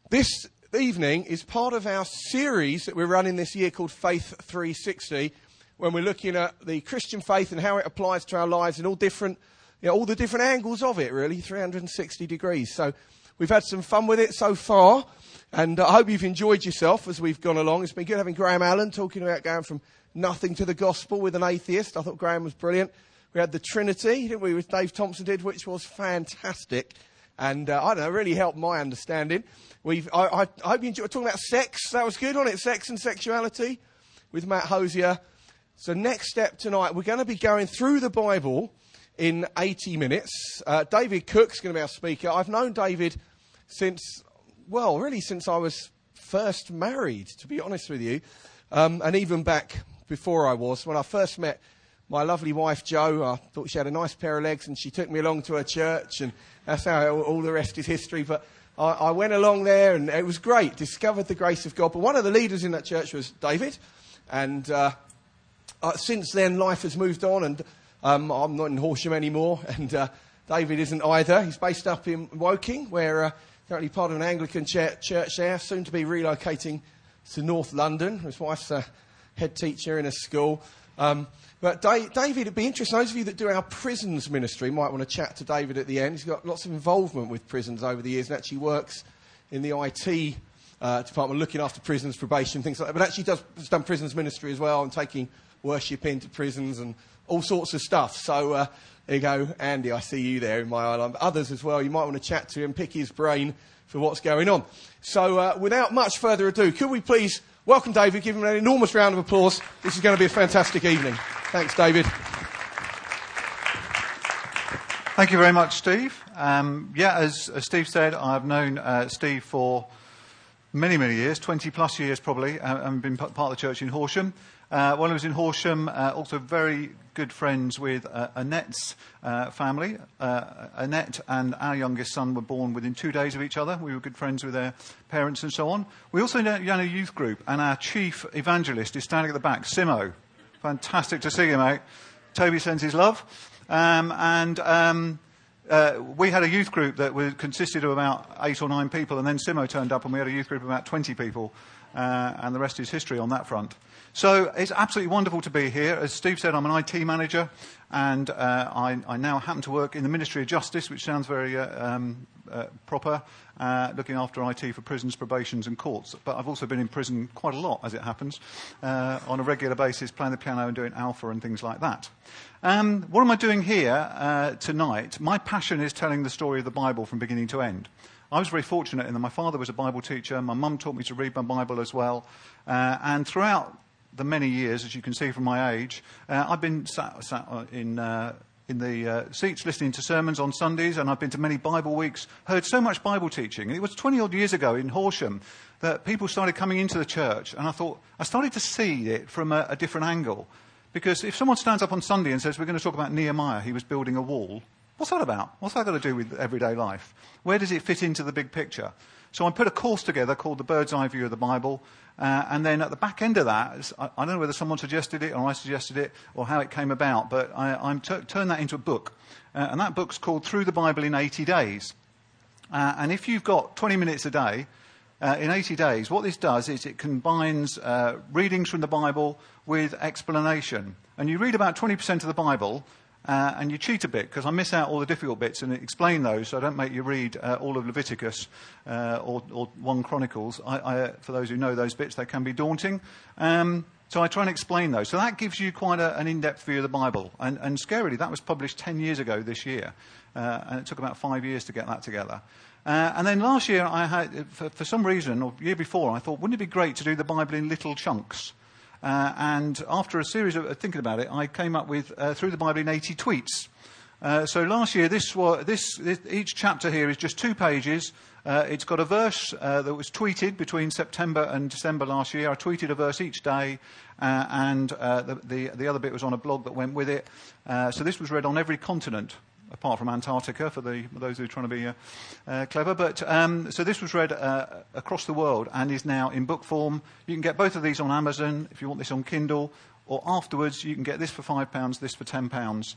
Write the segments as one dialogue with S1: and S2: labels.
S1: This evening is part of our series that we're running this year called Faith 360, when we're looking at the Christian faith and how it applies to our lives and all the different angles of it, really, 360 degrees. So we've had some fun with it so far, and I hope you've enjoyed yourself as we've gone along. It's been good having Graham Allen talking about going from nothing to the gospel with an atheist. I thought Graham was brilliant. We had the Trinity, didn't we, with Dave Thompson did, which was fantastic. And, I don't know, really helped my understanding. I hope you enjoyed talking about sex. That was good, wasn't it? Sex and sexuality with Matt Hosier. So next step tonight, we're going to be going through the Bible in 80 minutes. David Cook's going to be our speaker. I've known David since I was first married, to be honest with you. And even back before when I first met my lovely wife, Jo, I thought she had a nice pair of legs and she took me along to her church, and that's how all the rest is history. But I went along there and it was great, discovered the grace of God. But one of the leaders in that church was David. And since then, life has moved on, and I'm not in Horsham anymore, and David isn't either. He's based up in Woking, where currently part of an Anglican church there, soon to be relocating to North London. His wife's a head teacher in a school. But David, it'd be interesting. Those of you that do our prisons ministry might want to chat to David at the end. He's got lots of involvement with prisons over the years and actually works in the IT department, looking after prisons, probation, things like that. But actually has done prisons ministry as well, and taking worship into prisons and all sorts of stuff. So there you go, Andy, I see you there in my eye. Others as well, you might want to chat to him, pick his brain for what's going on. So without much further ado, could we please welcome David, give him an enormous round of applause. This is going to be a fantastic evening. Thanks, David.
S2: Thank you very much, Steve. As Steve said, I've known Steve for many, many years, 20 plus years probably, and been part of the church in Horsham. While I was in Horsham, also very good friends with Annette's family. Annette and our youngest son were born within 2 days of each other. We were good friends with their parents and so on. We also ran a youth group, and our chief evangelist is standing at the back, Simo. Fantastic to see you, mate. Toby sends his love. We had a youth group that consisted of about 8 or 9 people, and then Simo turned up and we had a youth group of about 20 people, and the rest is history on that front. So it's absolutely wonderful to be here. As Steve said, I'm an IT manager, and I now happen to work in the Ministry of Justice, which sounds very proper, looking after IT for prisons, probations and courts. But I've also been in prison quite a lot, as it happens, on a regular basis, playing the piano and doing alpha and things like that. What am I doing here tonight? My passion is telling the story of the Bible from beginning to end. I was very fortunate in that my father was a Bible teacher. My mum taught me to read my Bible as well. And throughout the many years, as you can see from my age, I've been sat in the seats listening to sermons on Sundays, and I've been to many Bible weeks, heard so much Bible teaching. And it was 20 odd years ago in Horsham that people started coming into the church, and I started to see it from a different angle. Because if someone stands up on Sunday and says, we're going to talk about Nehemiah, he was building a wall, what's that about? What's that got to do with everyday life? Where does it fit into the big picture? So I put a course together called The Bird's Eye View of the Bible, and then at the back end of that, I don't know whether someone suggested it or I suggested it or how it came about, but I turned that into a book. And that book's called Through the Bible in 80 Days. And if you've got 20 minutes a day, in 80 days, what this does is it combines readings from the Bible with explanation. And you read about 20% of the Bible, and you cheat a bit, because I miss out all the difficult bits and explain those, so I don't make you read all of Leviticus or 1 Chronicles. For those who know those bits, they can be daunting. So I try and explain those. So that gives you quite an in-depth view of the Bible. And scarily, that was published 10 years ago this year. And it took about 5 years to get that together. And then last year, I had, for some reason, or year before, I thought, wouldn't it be great to do the Bible in little chunks? And after a series of thinking about it, I came up with Through the Bible in 80 tweets. So last year, each chapter here is just 2 pages. It's got a verse that was tweeted between September and December last year. I tweeted a verse each day, and the other bit was on a blog that went with it. So this was read on every continent, apart from Antarctica, for those who are trying to be clever. But so this was read across the world and is now in book form. You can get both of these on Amazon if you want this on Kindle, or afterwards you can get this for £5, this for £10.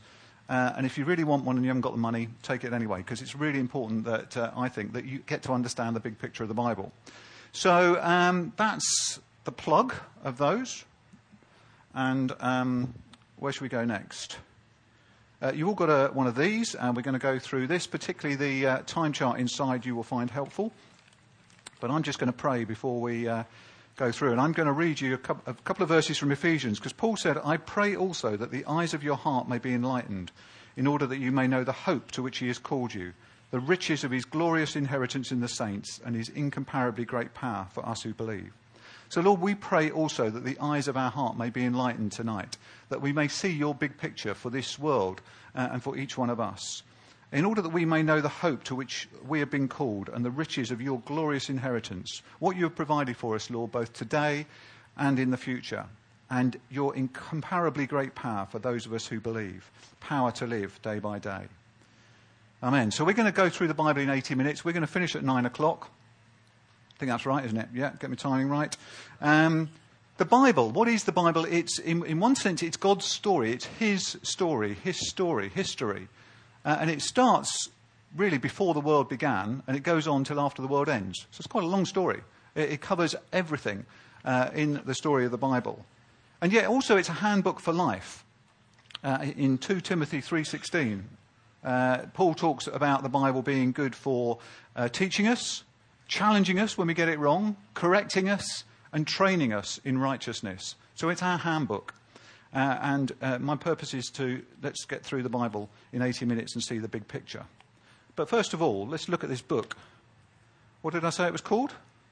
S2: And if you really want one and you haven't got the money, take it anyway, because it's really important that I think that you get to understand the big picture of the Bible. So that's the plug of those. And where should we go next? You've all got one of these, and we're going to go through this. Particularly the time chart inside you will find helpful. But I'm just going to pray before we go through. And I'm going to read you a couple of verses from Ephesians, because Paul said, I pray also that the eyes of your heart may be enlightened, in order that you may know the hope to which he has called you, the riches of his glorious inheritance in the saints, and his incomparably great power for us who believe. So, Lord, we pray also that the eyes of our heart may be enlightened tonight, that we may see your big picture for this world and for each one of us, in order that we may know the hope to which we have been called and the riches of your glorious inheritance, what you have provided for us, Lord, both today and in the future, and your incomparably great power for those of us who believe, power to live day by day. Amen. So we're going to go through the Bible in 80 minutes. We're going to finish at 9 o'clock. I think that's right, isn't it? Yeah, get my timing right. The Bible, what is the Bible? It's, in one sense, it's God's story. It's his story, history. And it starts really before the world began, and it goes on till after the world ends. So it's quite a long story. It covers everything in the story of the Bible. And yet also it's a handbook for life. In 2 Timothy 3:16, Paul talks about the Bible being good for teaching us, challenging us when we get it wrong, correcting us, and training us in righteousness. So it's our handbook. And my purpose is let's get through the Bible in 80 minutes and see the big picture. But first of all, let's look at this book. What did I say it was called?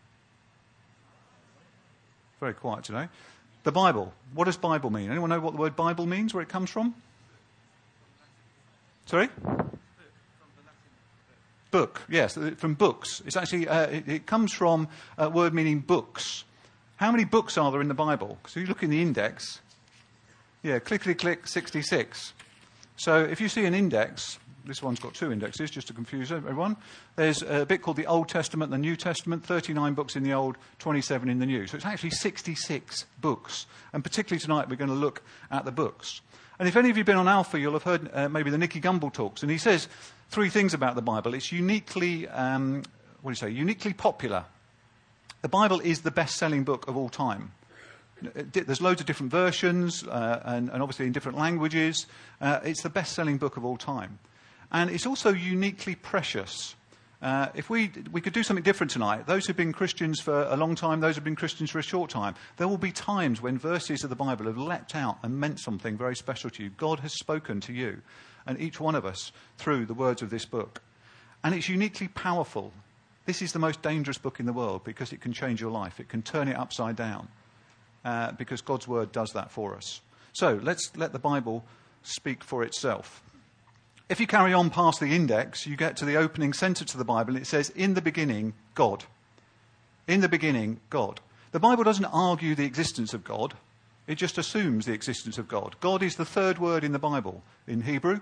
S2: Very quiet today. The Bible. What does Bible mean? Anyone know what the word Bible means, where it comes from? Sorry? Book, yes, from books. It's actually, it comes from a word meaning books. How many books are there in the Bible? So you look in the index. Yeah, clickety-click, 66. So if you see an index, this one's got 2 indexes, just to confuse everyone. There's a bit called the Old Testament and the New Testament, 39 books in the Old, 27 in the New. So it's actually 66 books. And particularly tonight, we're going to look at the books. And if any of you have been on Alpha, you'll have heard maybe the Nicky Gumbel talks. And he says 3 things about the Bible. It's uniquely, uniquely popular. The Bible is the best-selling book of all time. There's loads of different versions, and obviously in different languages. It's the best-selling book of all time. And it's also uniquely precious. If we could do something different tonight, those who've been Christians for a long time, those who've been Christians for a short time, there will be times when verses of the Bible have leapt out and meant something very special to you. God has spoken to you and each one of us through the words of this book. And it's uniquely powerful. This is the most dangerous book in the world because it can change your life. It can turn it upside down because God's word does that for us. So let's let the Bible speak for itself. If you carry on past the index, you get to the opening sentence of the Bible, and it says, in the beginning, God. In the beginning, God. The Bible doesn't argue the existence of God. It just assumes the existence of God. God is the 3rd word in the Bible in Hebrew,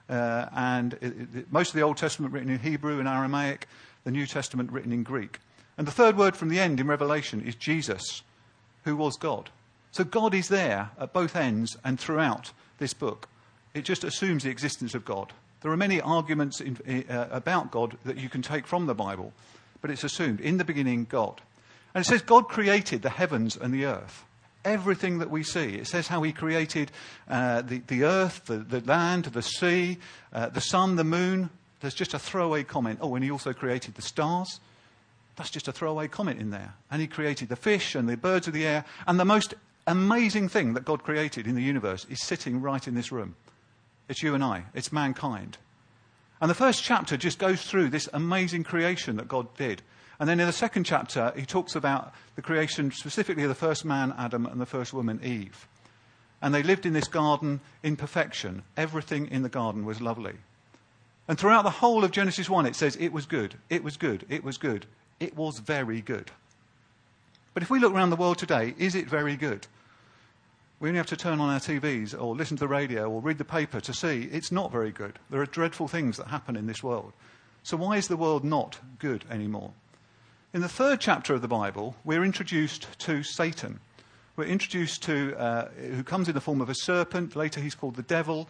S2: and most of the Old Testament written in Hebrew and Aramaic, the New Testament written in Greek. And the 3rd word from the end in Revelation is Jesus, who was God. So God is there at both ends and throughout this book. It just assumes the existence of God. There are many arguments about God that you can take from the Bible, but it's assumed. In the beginning, God. And it says God created the heavens and the earth. Everything that we see. It says how he created the earth, the land, the sea, the sun, the moon. There's just a throwaway comment. Oh, and he also created the stars. That's just a throwaway comment in there. And he created the fish and the birds of the air. And the most amazing thing that God created in the universe is sitting right in this room. It's you and I. It's mankind. And the first chapter just goes through this amazing creation that God did. And then in the second chapter, he talks about the creation specifically of the first man, Adam, and the first woman, Eve. And they lived in this garden in perfection. Everything in the garden was lovely. And throughout the whole of Genesis 1, it says, it was good, it was good, it was good. It was very good. But if we look around the world today, is it very good? We only have to turn on our TVs or listen to the radio or read the paper to see it's not very good. There are dreadful things that happen in this world. So why is the world not good anymore? In the 3rd chapter of the Bible, we're introduced to Satan. We're introduced to, who comes in the form of a serpent. Later he's called the devil.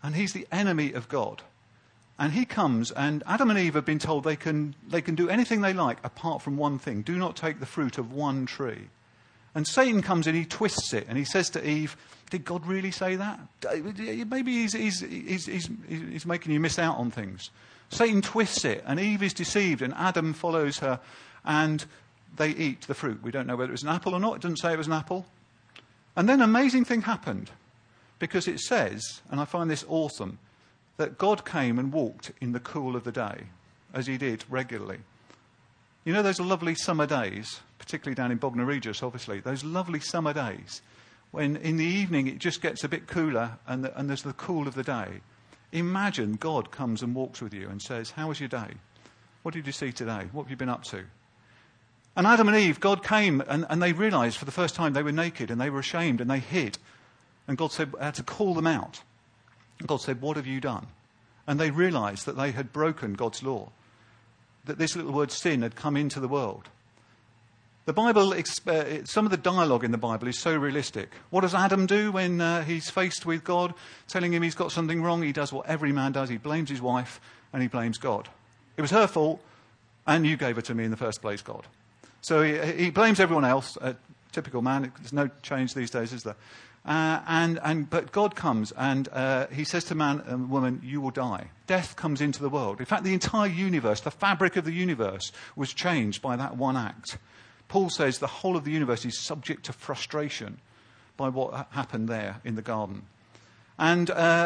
S2: And he's the enemy of God. And he comes, and Adam and Eve have been told they can do anything they like apart from one thing. Do not take the fruit of one tree. And Satan comes in, he twists it, and he says to Eve, did God really say that? Maybe he's making you miss out on things. Satan twists it, and Eve is deceived, and Adam follows her, and they eat the fruit. We don't know whether it was an apple or not. It doesn't say it was an apple. And then an amazing thing happened, because it says, and I find this awesome, that God came and walked in the cool of the day, as he did regularly. You know those lovely summer days, particularly down in Bognor Regis, obviously, those lovely summer days, when in the evening it just gets a bit cooler and there's the cool of the day. Imagine God comes and walks with you and says, how was your day? What did you see today? What have you been up to? And Adam and Eve, God came and they realised for the first time they were naked and they were ashamed and they hid. And God said, I had to call them out. And God said, what have you done? And they realised that they had broken God's law, that this little word sin had come into the world. The Bible, some of the dialogue in the Bible is so realistic. What does Adam do when he's faced with God telling him he's got something wrong? He does what every man does. He blames his wife and he blames God. It was her fault and you gave her to me in the first place, God. So he blames everyone else. Typical man. There's no change these days, is there? But God comes and he says to man and woman, you will die. Death comes into the world. In fact, the entire universe, the fabric of the universe, was changed by that one act. Paul says the whole of the universe is subject to frustration by what happened there in the garden. And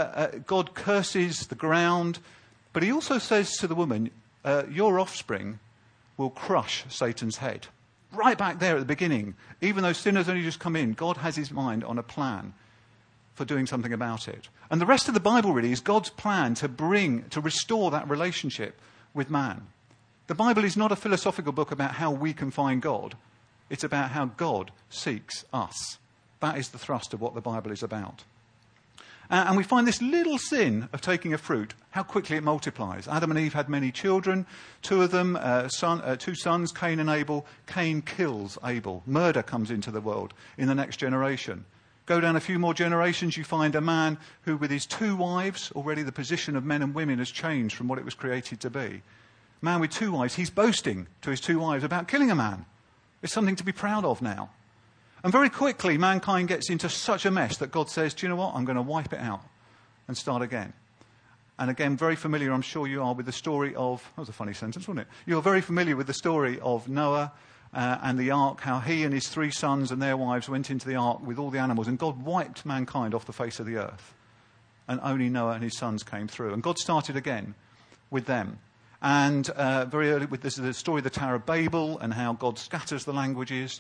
S2: God curses the ground, but he also says to the woman, your offspring will crush Satan's head. Right back there at the beginning, even though sin has only just come in, God has his mind on a plan for doing something about it. And the rest of the Bible really is God's plan to restore that relationship with man. The Bible is not a philosophical book about how we can find God. It's about how God seeks us. That is the thrust of what the Bible is about. And we find this little sin of taking a fruit, how quickly it multiplies. Adam and Eve had many children, two of them, two sons, Cain and Abel. Cain kills Abel. Murder comes into the world in the next generation. Go down a few more generations, you find a man who with his two wives, already the position of men and women has changed from what it was created to be. Man with two wives, he's boasting to his two wives about killing a man. It's something to be proud of now. And very quickly, mankind gets into such a mess that God says, do you know what? I'm going to wipe it out and start again. And again, very familiar, I'm sure you are, with the story of, that was a funny sentence, wasn't it? You're very familiar with the story of Noah and the ark, how he and his three sons and their wives went into the ark with all the animals, and God wiped mankind off the face of the earth. And only Noah and his sons came through. And God started again with them. And very early, this is the story of the Tower of Babel and how God scatters the languages.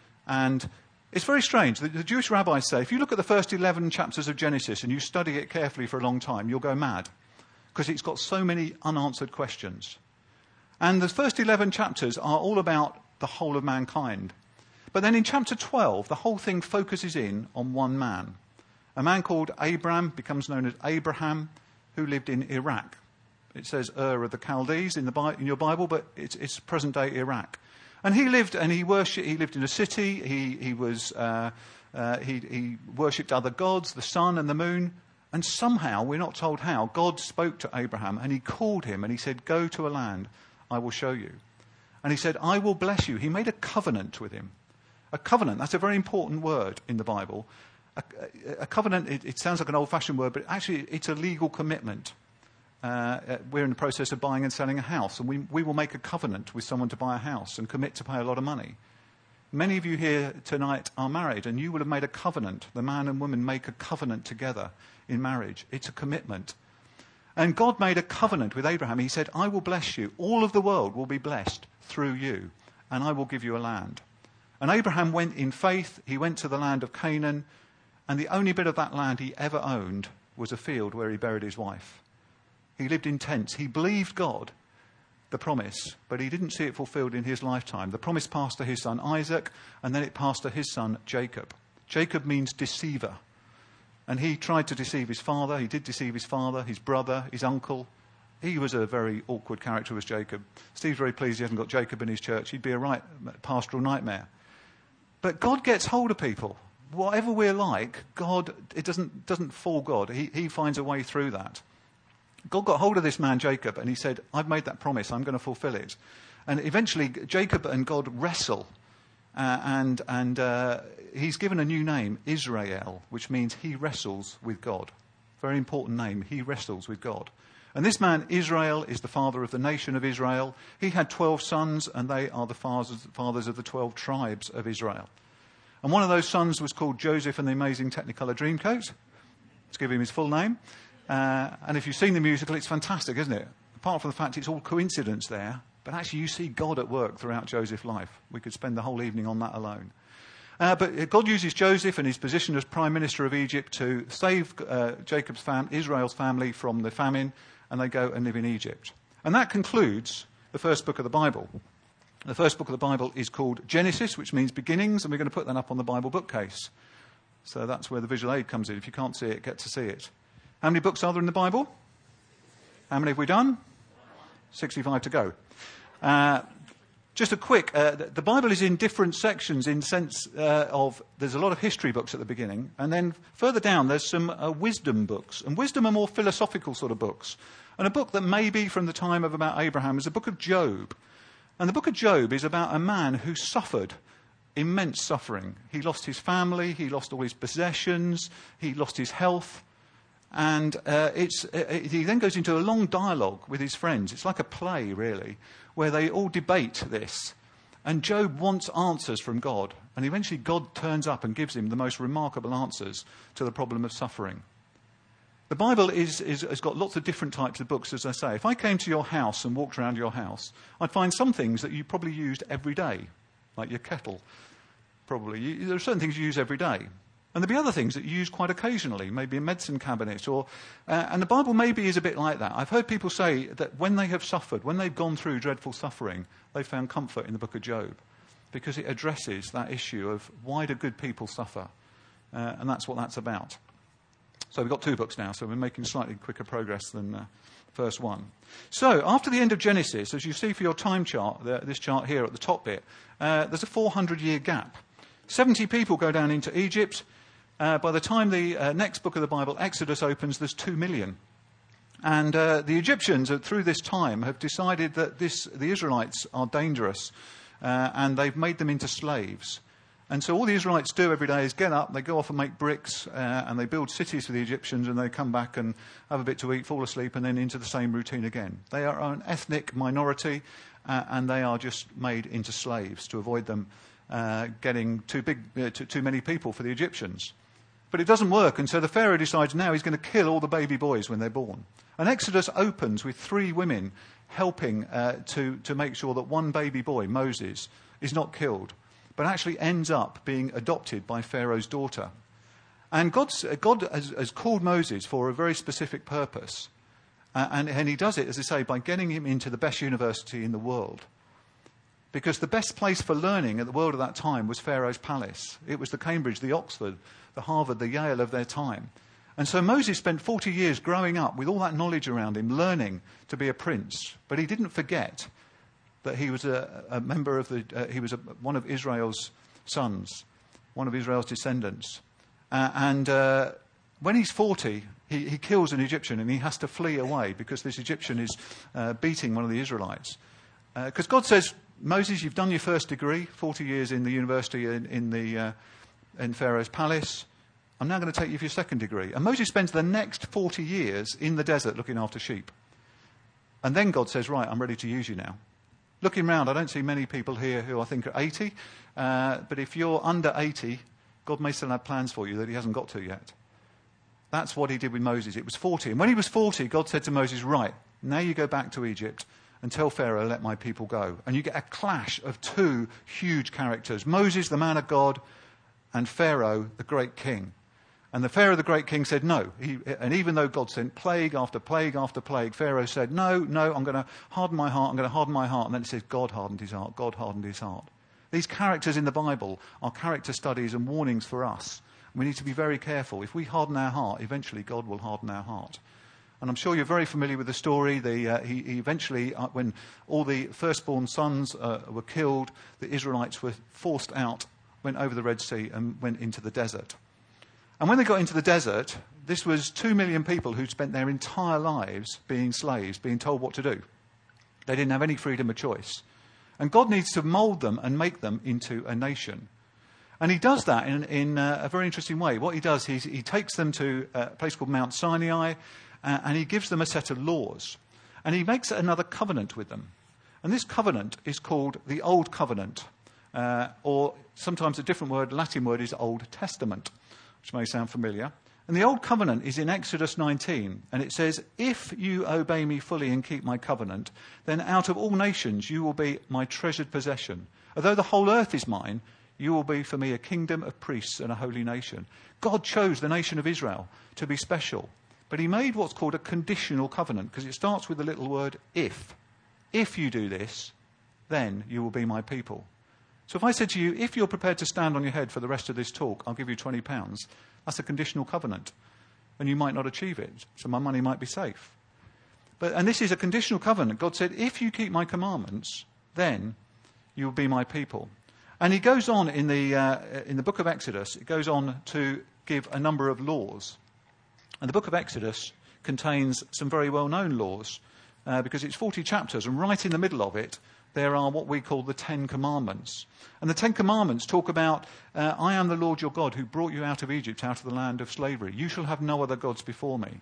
S2: And it's very strange. The Jewish rabbis say, if you look at the first 11 chapters of Genesis and you study it carefully for a long time, you'll go mad, because it's got so many unanswered questions. And the first 11 chapters are all about the whole of mankind. But then in chapter 12, the whole thing focuses in on one man. A man called Abram becomes known as Abraham, who lived in Iraq. It says Ur of the Chaldees in your Bible, but it's present-day Iraq. And he lived and he lived in a city. He worshipped other gods, the sun and the moon. And somehow, we're not told how, God spoke to Abraham and he called him and he said, go to a land I will show you. And he said, I will bless you. He made a covenant with him. A covenant, that's a very important word in the Bible. A covenant, it sounds like an old-fashioned word, but actually it's a legal commitment. We're in the process of buying and selling a house, and we will make a covenant with someone to buy a house and commit to pay a lot of money. Many of you here tonight are married, and you will have made a covenant. The man and woman make a covenant together in marriage. It's a commitment. And God made a covenant with Abraham. He said, I will bless you. All of the world will be blessed through you, and I will give you a land. And Abraham went in faith. He went to the land of Canaan, and the only bit of that land he ever owned was a field where he buried his wife. He lived in tents. He believed God, the promise, but he didn't see it fulfilled in his lifetime. The promise passed to his son Isaac, and then it passed to his son Jacob. Jacob means deceiver. And he tried to deceive his father. He did deceive his father, his brother, his uncle. He was a very awkward character, was Jacob. Steve's very pleased he hasn't got Jacob in his church. He'd be a right pastoral nightmare. But God gets hold of people. whatever we're like, God, it doesn't fool God. He finds a way through that. God got hold of this man, Jacob, and he said, I've made that promise, I'm going to fulfill it. And eventually, Jacob and God wrestle. And he's given a new name, Israel, which means he wrestles with God. Very important name, he wrestles with God. And this man, Israel, is the father of the nation of Israel. He had 12 sons, and they are the fathers of the 12 tribes of Israel. And one of those sons was called Joseph and the Amazing Technicolor Dreamcoat. Let's give him his full name. And if you've seen the musical, it's fantastic, isn't it? Apart from the fact it's all coincidence there, but actually you see God at work throughout Joseph's life. We could spend the whole evening on that alone. But God uses Joseph and his position as Prime Minister of Egypt to save Israel's family from the famine, and they go and live in Egypt. And that concludes the first book of the Bible. The first book of the Bible is called Genesis, which means beginnings, and we're going to put that up on the Bible bookcase. So that's where the visual aid comes in. If you can't see it, get to see it. How many books are there in the Bible? How many have we done? 65 to go. Just a quick, the Bible is in different sections in the sense of there's a lot of history books at the beginning, and then further down there's some wisdom books. And wisdom are more philosophical sort of books. And a book that may be from the time of about Abraham is the book of Job. And the book of Job is about a man who suffered immense suffering. He lost his family, he lost all his possessions, he lost his health. And he then goes into a long dialogue with his friends. It's like a play, really, where they all debate this. And Job wants answers from God. And eventually God turns up and gives him the most remarkable answers to the problem of suffering. The Bible has got lots of different types of books, as I say. If I came to your house and walked around your house, I'd find some things that you probably used every day, like your kettle. Probably. There are certain things you use every day. And there'll be other things that you use quite occasionally, maybe a medicine cabinet. And the Bible maybe is a bit like that. I've heard people say that when they have suffered, when they've gone through dreadful suffering, they've found comfort in the book of Job, because it addresses that issue of why do good people suffer? And that's what that's about. So we've got 2 books now, so we're making slightly quicker progress than the first one. So after the end of Genesis, as you see for your time chart, this chart here at the top bit, there's a 400-year gap. 70 people go down into Egypt. By the time the next book of the Bible, Exodus, opens, there's 2 million. And the Egyptians, through this time, have decided that the Israelites are dangerous, and they've made them into slaves. And so all the Israelites do every day is get up, they go off and make bricks, and they build cities for the Egyptians, and they come back and have a bit to eat, fall asleep, and then into the same routine again. They are an ethnic minority, and they are just made into slaves to avoid them getting too many people for the Egyptians. But it doesn't work, and so the Pharaoh decides now he's going to kill all the baby boys when they're born. And Exodus opens with 3 women helping to make sure that one baby boy, Moses, is not killed, but actually ends up being adopted by Pharaoh's daughter. And God has called Moses for a very specific purpose. And he does it, as I say, by getting him into the best university in the world. Because the best place for learning at the world at that time was Pharaoh's palace. It was the Cambridge, the Oxford, the Harvard, the Yale of their time. And so Moses spent 40 years growing up with all that knowledge around him, learning to be a prince. But he didn't forget that he was a member of one of Israel's sons, one of Israel's descendants. When he's 40, he kills an Egyptian and he has to flee away because this Egyptian is beating one of the Israelites. Because God says, Moses, you've done your first degree, 40 years in the university in Pharaoh's palace. I'm now going to take you for your second degree. And Moses spends the next 40 years in the desert looking after sheep. And then God says, right, I'm ready to use you now. Looking round, I don't see many people here who I think are 80. But if you're under 80, God may still have plans for you that he hasn't got to yet. That's what he did with Moses. It was 40. And when he was 40, God said to Moses, right, now you go back to Egypt and tell Pharaoh, let my people go. And you get a clash of 2 huge characters. Moses, the man of God, and Pharaoh, the great king. And the Pharaoh, the great king, said no. And even though God sent plague after plague after plague, Pharaoh said, no, I'm going to harden my heart, I'm going to harden my heart. And then it says, God hardened his heart, God hardened his heart. These characters in the Bible are character studies and warnings for us. We need to be very careful. If we harden our heart, eventually God will harden our heart. And I'm sure you're very familiar with the story. He eventually, when all the firstborn sons were killed, the Israelites were forced out went over the Red Sea and went into the desert. And when they got into the desert, this was 2 million people who'd spent their entire lives being slaves, being told what to do. They didn't have any freedom of choice. And God needs to mould them and make them into a nation. And he does that in a very interesting way. What he does, he takes them to a place called Mount Sinai, and he gives them a set of laws. And he makes another covenant with them. And this covenant is called the Old Covenant, or sometimes a different word, Latin word, is Old Testament, which may sound familiar. And the Old Covenant is in Exodus 19, and it says, "If you obey me fully and keep my covenant, then out of all nations you will be my treasured possession. Although the whole earth is mine, you will be for me a kingdom of priests and a holy nation." God chose the nation of Israel to be special, but he made what's called a conditional covenant, because it starts with the little word if. If you do this, then you will be my people. So if I said to you, if you're prepared to stand on your head for the rest of this talk, I'll give you £20, that's a conditional covenant. And you might not achieve it, so my money might be safe. And this is a conditional covenant. God said, if you keep my commandments, then you will be my people. And he goes on in the book of Exodus, it goes on to give a number of laws. And the book of Exodus contains some very well-known laws, because it's 40 chapters, and right in the middle of it, there are what we call the 10 Commandments. And the 10 Commandments talk about, I am the Lord your God who brought you out of Egypt, out of the land of slavery. You shall have no other gods before me.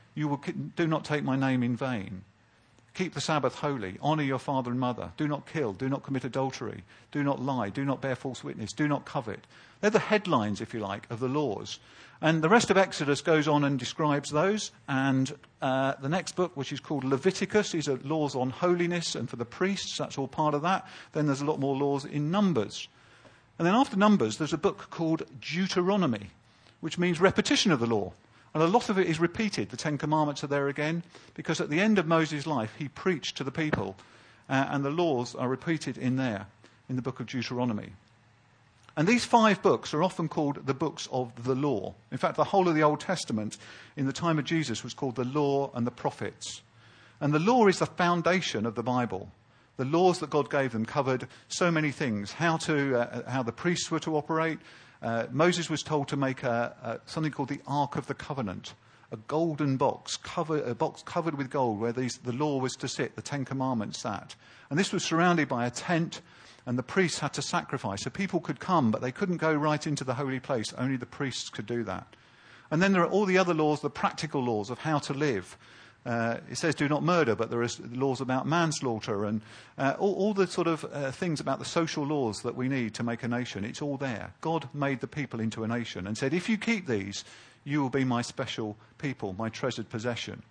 S2: Do not take my name in vain. Keep the Sabbath holy. Honour your father and mother. Do not kill. Do not commit adultery. Do not lie. Do not bear false witness. Do not covet. They're the headlines, if you like, of the laws. And the rest of Exodus goes on and describes those. And the next book, which is called Leviticus, is laws on holiness and for the priests. That's all part of that. Then there's a lot more laws in Numbers. And then after Numbers, there's a book called Deuteronomy, which means repetition of the law. And a lot of it is repeated. The 10 Commandments are there again, because at the end of Moses' life, he preached to the people, and the laws are repeated in there, in the book of Deuteronomy. And these 5 books are often called the books of the law. In fact, the whole of the Old Testament in the time of Jesus was called the law and the prophets. And the law is the foundation of the Bible. The laws that God gave them covered so many things, how the priests were to operate. Moses was told to make something called the Ark of the Covenant, a golden box, a box covered with gold, where the law was to sit, the 10 Commandments sat. And this was surrounded by a tent, and the priests had to sacrifice. So people could come, but they couldn't go right into the holy place. Only the priests could do that. And then there are all the other laws, the practical laws of how to live. It says do not murder, but there are laws about manslaughter and all the sort of things about the social laws that we need to make a nation. It's all there. God made the people into a nation and said, if you keep these, you will be my special people, my treasured possession.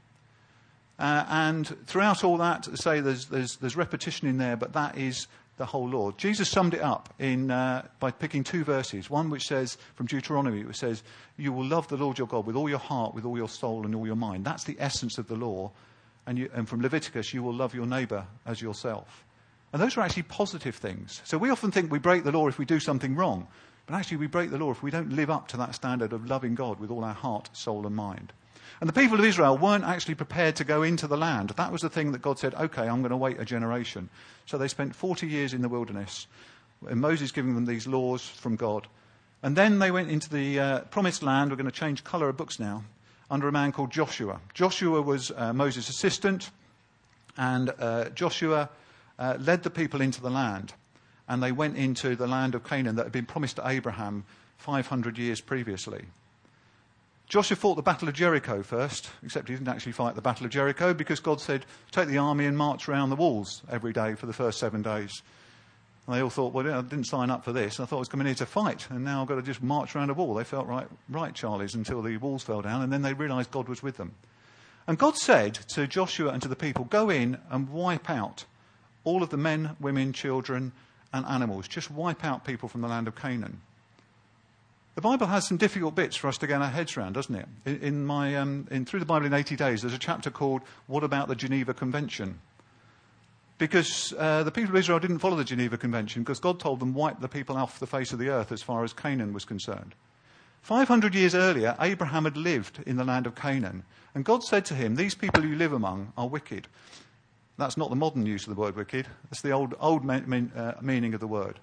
S2: And throughout all that, say there's repetition in there, but that is the whole law. Jesus summed it up by picking 2 verses. One which says, from Deuteronomy, which says, you will love the Lord your God with all your heart, with all your soul and all your mind. That's the essence of the law. And from Leviticus, you will love your neighbour as yourself. And those are actually positive things. So we often think we break the law if we do something wrong. But actually we break the law if we don't live up to that standard of loving God with all our heart, soul and mind. And the people of Israel weren't actually prepared to go into the land. That was the thing that God said, OK, I'm going to wait a generation. So they spent 40 years in the wilderness, and Moses giving them these laws from God. And then they went into the promised land. We're going to change colour of books now, under a man called Joshua. Joshua was Moses' assistant, and Joshua led the people into the land. And they went into the land of Canaan that had been promised to Abraham 500 years previously. Joshua fought the Battle of Jericho first, except he didn't actually fight the Battle of Jericho because God said, take the army and march around the walls every day for the first 7 days. And they all thought, well, I didn't sign up for this. I thought I was coming here to fight, and now I've got to just march around a wall. They felt right, Charlies, until the walls fell down, and then they realised God was with them. And God said to Joshua and to the people, go in and wipe out all of the men, women, children, and animals. Just wipe out people from the land of Canaan. The Bible has some difficult bits for us to get our heads around, doesn't it? In Through the Bible in 80 Days, there's a chapter called What About the Geneva Convention? Because the people of Israel didn't follow the Geneva Convention because God told them wipe the people off the face of the earth as far as Canaan was concerned. 500 years earlier, Abraham had lived in the land of Canaan. And God said to him, these people you live among are wicked. That's not the modern use of the word wicked. That's the old meaning of the word.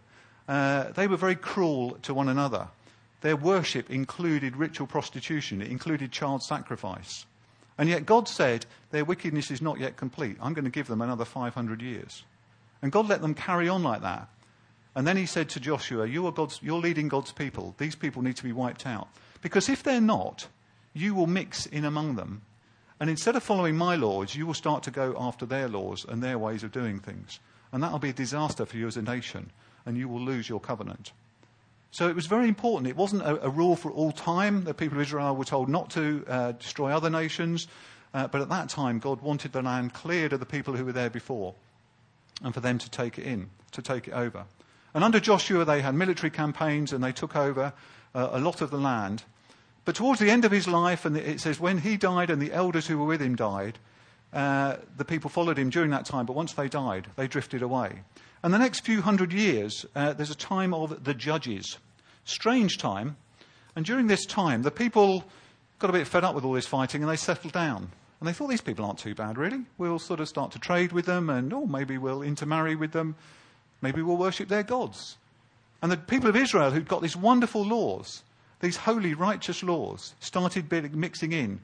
S2: they were very cruel to one another. Their worship included ritual prostitution. It included child sacrifice. And yet God said, their wickedness is not yet complete. I'm going to give them another 500 years. And God let them carry on like that. And then he said to Joshua, you're leading God's people. These people need to be wiped out. Because if they're not, you will mix in among them. And instead of following my laws, you will start to go after their laws and their ways of doing things. And that will be a disaster for you as a nation. And you will lose your covenant. So it was very important. It wasn't a rule for all time. The people of Israel were told not to destroy other nations. But at that time, God wanted the land cleared of the people who were there before. And for them to take it in, to take it over. And under Joshua, they had military campaigns and they took over a lot of the land. But towards the end of his life, and it says when he died and the elders who were with him died, the people followed him during that time. But once they died, they drifted away. And the next few hundred years, there's a time of the judges. Strange time. And during this time, the people got a bit fed up with all this fighting and they settled down. And they thought, these people aren't too bad, really. We'll sort of start to trade with them and, maybe we'll intermarry with them. Maybe we'll worship their gods. And the people of Israel who'd got these wonderful laws, these holy, righteous laws, started mixing in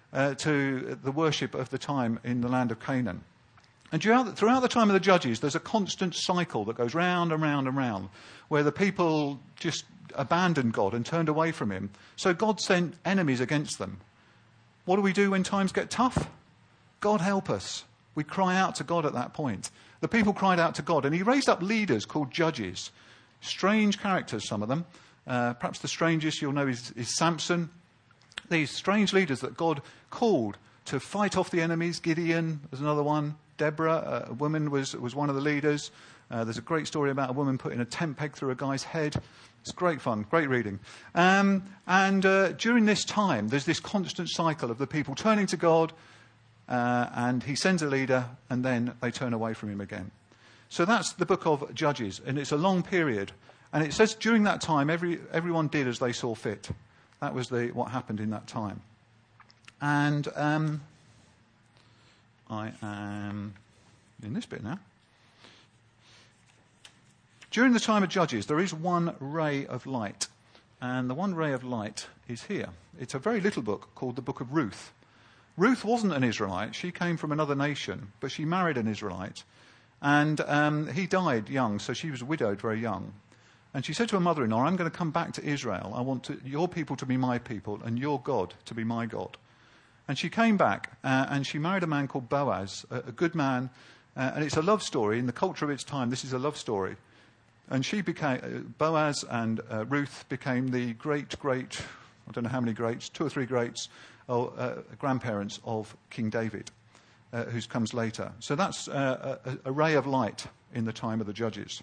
S2: to the worship of the time in the land of Canaan. And throughout the time of the Judges, there's a constant cycle that goes round and round and round, where the people just abandoned God and turned away from him. So God sent enemies against them. What do we do when times get tough? God help us. We cry out to God at that point. The people cried out to God, and he raised up leaders called judges. Strange characters, some of them. Perhaps the strangest you'll know is Samson. These strange leaders that God called to fight off the enemies. Gideon was another one. Deborah, a woman, was one of the leaders. There's a great story about a woman putting a tent peg through a guy's head. It's great fun, great reading. And during this time, there's this constant cycle of the people turning to God, and he sends a leader, and then they turn away from him again. So that's the book of Judges, and it's a long period. And it says during that time, everyone did as they saw fit. That was what happened in that time. And I am in this bit now. During the time of Judges, there is one ray of light. And the one ray of light is here. It's a very little book called the Book of Ruth. Ruth wasn't an Israelite. She came from another nation, but she married an Israelite. And he died young, so she was widowed very young. And she said to her mother-in-law, I'm going to come back to Israel. I want your people to be my people and your God to be my God. And she came back and she married a man called Boaz, a good man. And it's a love story. In the culture of its time, this is a love story. And she became, Boaz and Ruth became the great, I don't know how many greats, 2 or 3 greats, grandparents of King David, who comes later. So that's a ray of light in the time of the Judges.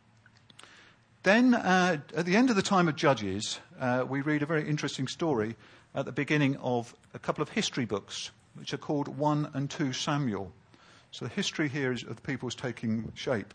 S2: Then, at the end of the time of Judges, we read a very interesting story at the beginning of a couple of history books, which are called 1 and 2 Samuel. So the history here of the people is taking shape.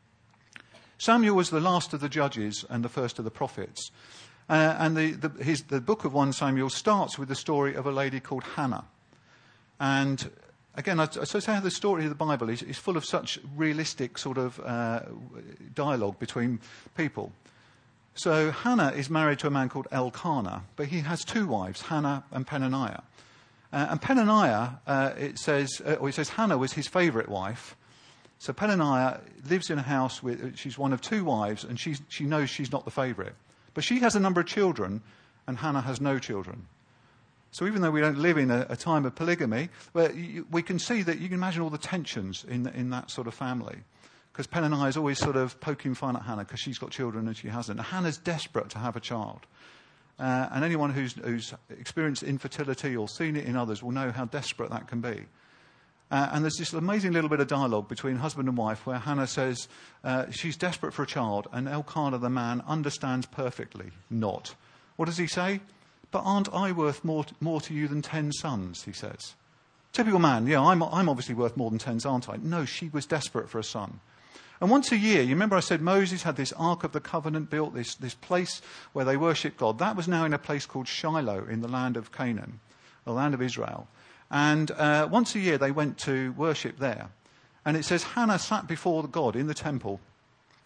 S2: Samuel was the last of the judges and the first of the prophets. And the book of 1 Samuel starts with the story of a lady called Hannah. And again, I suppose how the story of the Bible is full of such realistic sort of dialogue between people. So Hannah is married to a man called Elkanah, but he has 2 wives, Hannah and Peninnah. And Peninnah, it says Hannah was his favourite wife. So Peninnah lives in a house she's one of 2 wives, and she knows she's not the favourite. But she has a number of children, and Hannah has no children. So even though we don't live in a time of polygamy, we can see that you can imagine all the tensions in that sort of family. Because Peninnah is always sort of poking fun at Hannah because she's got children and she hasn't. And Hannah's desperate to have a child. And anyone who's experienced infertility or seen it in others will know how desperate that can be. And there's this amazing little bit of dialogue between husband and wife where Hannah says she's desperate for a child, and Elkanah the man understands perfectly not. What does he say? But aren't I worth more to you than 10 sons, he says. Typical man, yeah, I'm obviously worth more than 10, aren't I? No, she was desperate for a son. And once a year, you remember I said Moses had this Ark of the Covenant built, this place where they worship God. That was now in a place called Shiloh in the land of Canaan, the land of Israel. And once a year they went to worship there. And it says Hannah sat before God in the temple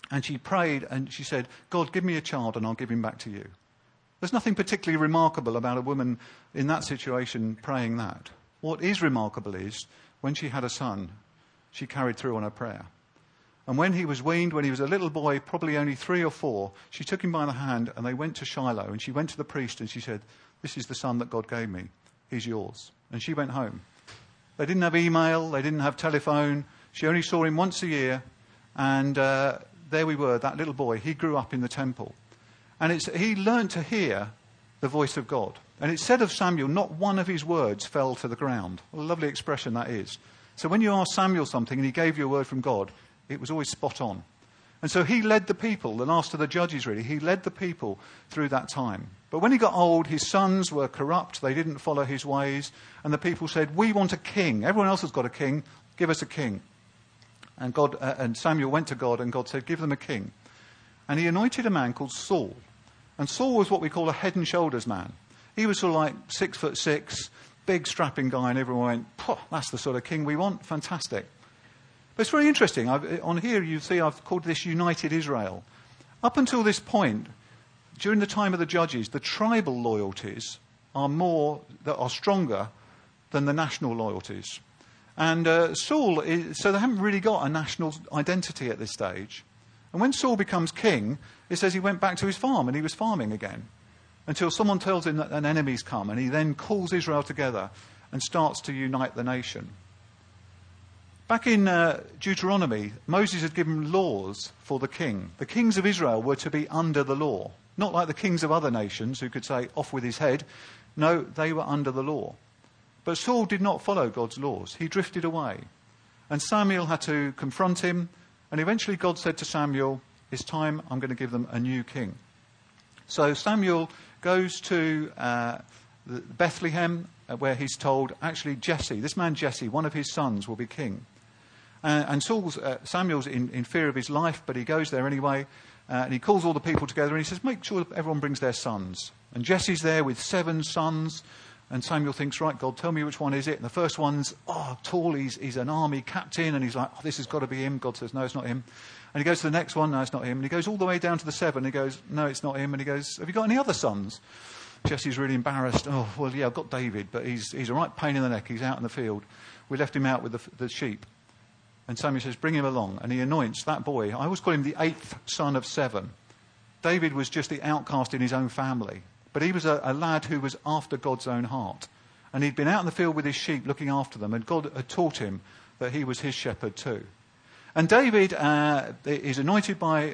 S2: And she prayed and she said, God, give me a child and I'll give him back to you. There's nothing particularly remarkable about a woman in that situation praying that. What is remarkable is when she had a son, she carried through on her prayer. And when he was weaned, when he was a little boy, probably only 3 or 4, she took him by the hand and they went to Shiloh. And she went to the priest and she said, this is the son that God gave me. He's yours. And she went home. They didn't have email. They didn't have telephone. She only saw him once a year. And there we were, that little boy. He grew up in the temple. And he learned to hear the voice of God. And it said of Samuel, not one of his words fell to the ground. What a lovely expression that is. So when you asked Samuel something and he gave you a word from God, it was always spot on. And so he led the people, the last of the judges really, he led the people through that time. But when he got old, his sons were corrupt, they didn't follow his ways, and the people said, we want a king. Everyone else has got a king, give us a king. And and Samuel went to God and God said, give them a king. And he anointed a man called Saul. And Saul was what we call a head and shoulders man. He was sort of like 6'6", big strapping guy, and everyone went, that's the sort of king we want, fantastic. But it's very interesting. On here you see I've called this United Israel. Up until this point, during the time of the judges, the tribal loyalties are stronger than the national loyalties. And Saul, so they haven't really got a national identity at this stage. And when Saul becomes king, it says he went back to his farm and he was farming again. Until someone tells him that an enemy's come, and he then calls Israel together and starts to unite the nation. Back in Deuteronomy, Moses had given laws for the king. The kings of Israel were to be under the law. Not like the kings of other nations who could say, off with his head. No, they were under the law. But Saul did not follow God's laws. He drifted away. And Samuel had to confront him. And eventually God said to Samuel, it's time, I'm going to give them a new king. So Samuel goes to Bethlehem, where he's told, actually Jesse, this man Jesse, one of his sons, will be king. And Samuel's in fear of his life, but he goes there anyway, and he calls all the people together, and he says, make sure everyone brings their sons. And Jesse's there with 7 sons, and Samuel thinks, right, God, tell me which one is it. And the first one's, tall, he's an army captain, and he's like, this has got to be him. God says, no, it's not him. And he goes to the next one, no, it's not him. And he goes all the way down to the 7, and he goes, no, it's not him. And he goes, have you got any other sons? Jesse's really embarrassed. Oh, well, yeah, I've got David, but he's a right pain in the neck. He's out in the field. We left him out with the sheep. And Samuel says, bring him along. And he anoints that boy. I always call him the 8th son of 7. David was just the outcast in his own family. But he was a lad who was after God's own heart. And he'd been out in the field with his sheep looking after them. And God had taught him that he was his shepherd too. And David is anointed by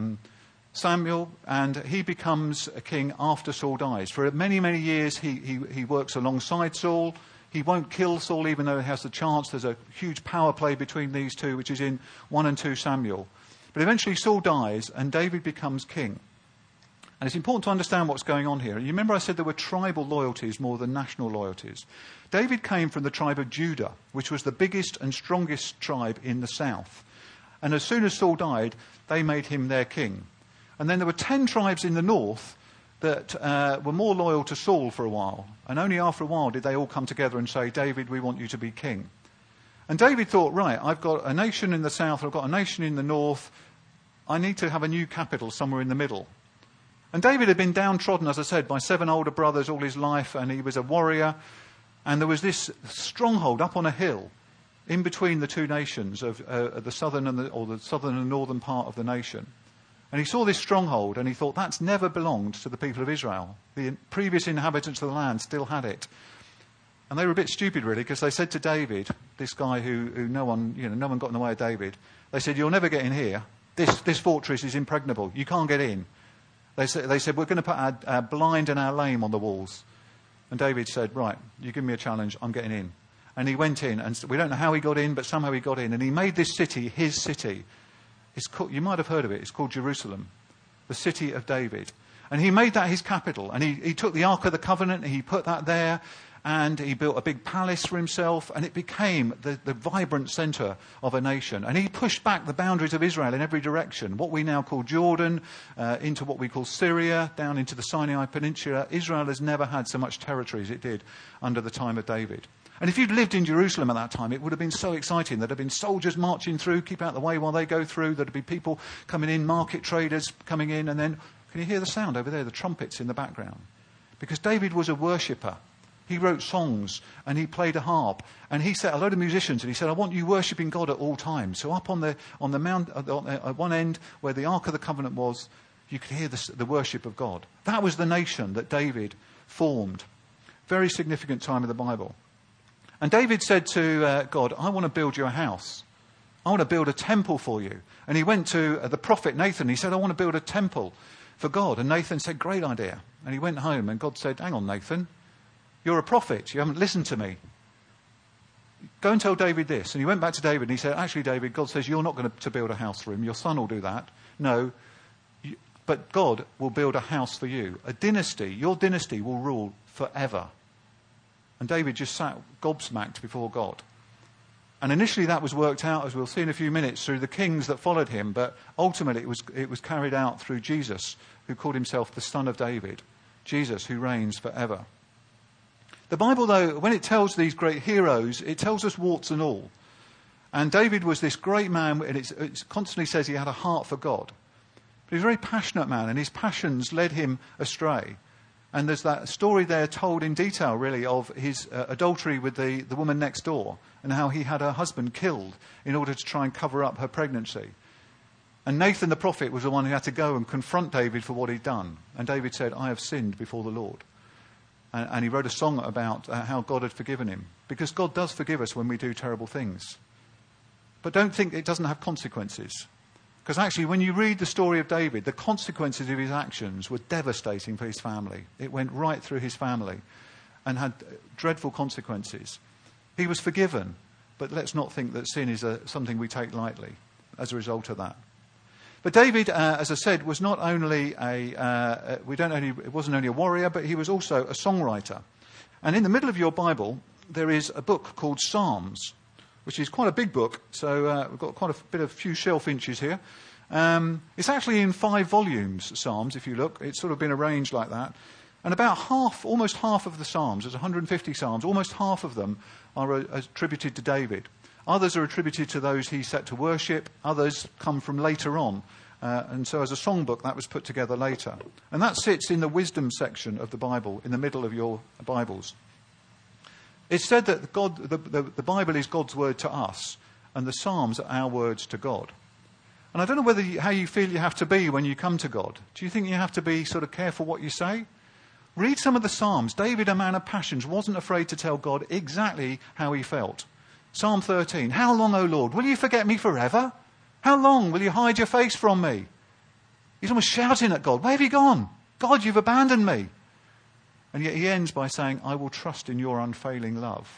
S2: Samuel, and he becomes a king after Saul dies. For many, many years he works alongside Saul. He won't kill Saul even though he has the chance. There's a huge power play between these two, which is in 1 and 2 Samuel. But eventually Saul dies and David becomes king. And it's important to understand what's going on here. You remember I said there were tribal loyalties more than national loyalties. David came from the tribe of Judah, which was the biggest and strongest tribe in the south. And as soon as Saul died, they made him their king. And then there were 10 tribes in the north that were more loyal to Saul for a while. And only after a while did they all come together and say, David, we want you to be king. And David thought, right, I've got a nation in the south, I've got a nation in the north. I need to have a new capital somewhere in the middle. And David had been downtrodden, as I said, by 7 older brothers all his life, and he was a warrior. And there was this stronghold up on a hill in between the two nations of the southern and northern part of the nation. And he saw this stronghold and he thought, that's never belonged to the people of Israel. The previous inhabitants of the land still had it. And they were a bit stupid, really, because they said to David, this guy who no one got in the way of David, they said, you'll never get in here. This fortress is impregnable. You can't get in. They said, we're going to put our blind and our lame on the walls. And David said, right, you give me a challenge, I'm getting in. And he went in, and we don't know how he got in, but somehow he got in. And he made this city his city. You might have heard of it. It's called Jerusalem, the city of David. And he made that his capital. And he took the Ark of the Covenant and he put that there. and he built a big palace for himself, and it became the vibrant centre of a nation. And he pushed back the boundaries of Israel in every direction, what we now call Jordan, into what we call Syria, down into the Sinai Peninsula. Israel has never had so much territory as it did under the time of David. And if you'd lived in Jerusalem at that time, it would have been so exciting. There'd have been soldiers marching through, keep out the way while they go through. There'd be people coming in, market traders coming in, and then, can you hear the sound over there, the trumpets in the background? Because David was a worshipper. He wrote songs, and he played a harp, and he set a load of musicians, and he said, I want you worshipping God at all times. So up on the mount, at one end, where the Ark of the Covenant was, you could hear the worship of God. That was the nation that David formed. Very significant time of the Bible. And David said to God, I want to build you a house. I want to build a temple for you. And he went to the prophet Nathan. He said, I want to build a temple for God. And Nathan said, great idea. And he went home, and God said, hang on, Nathan. You're a prophet. You haven't listened to me. Go and tell David this. And he went back to David, and he said, actually, David, God says you're not going to build a house for him. Your son will do that. No. But God will build a house for you. A dynasty. Your dynasty will rule forever. And David just sat gobsmacked before God. And initially that was worked out, as we'll see in a few minutes, through the kings that followed him. But ultimately it was carried out through Jesus, who called himself the Son of David. Jesus, who reigns forever. The Bible, though, when it tells these great heroes, it tells us warts and all. And David was this great man, and it constantly says he had a heart for God. But he was a very passionate man, and his passions led him astray. And there's that story there told in detail, really, of his adultery with the woman next door, and how he had her husband killed in order to try and cover up her pregnancy. And Nathan the prophet was the one who had to go and confront David for what he'd done. And David said, I have sinned before the Lord. And he wrote a song about how God had forgiven him. Because God does forgive us when we do terrible things. But don't think it doesn't have consequences. Because actually, when you read the story of David, the consequences of his actions were devastating for his family. It went right through his family and had dreadful consequences. He was forgiven, but let's not think that sin is something we take lightly as a result of that. But David, as I said, was not only it wasn't only a warrior, but he was also a songwriter. And in the middle of your Bible, there is a book called Psalms, which is quite a big book. So we've got quite a few shelf inches here. It's actually in 5 volumes, Psalms, if you look. It's sort of been arranged like that. And about almost half of the Psalms, there's 150 Psalms, almost half of them are attributed to David. Others are attributed to those he set to worship. Others come from later on. And so as a songbook, that was put together later. And that sits in the wisdom section of the Bible, in the middle of your Bibles. It's said that the Bible is God's word to us, and the Psalms are our words to God. And I don't know how you feel you have to be when you come to God. Do you think you have to be sort of careful what you say? Read some of the Psalms. David, a man of passions, wasn't afraid to tell God exactly how he felt. Psalm 13, how long, O Lord, will you forget me forever? How long will you hide your face from me? He's almost shouting at God, where have you gone? God, you've abandoned me. And yet he ends by saying, I will trust in your unfailing love.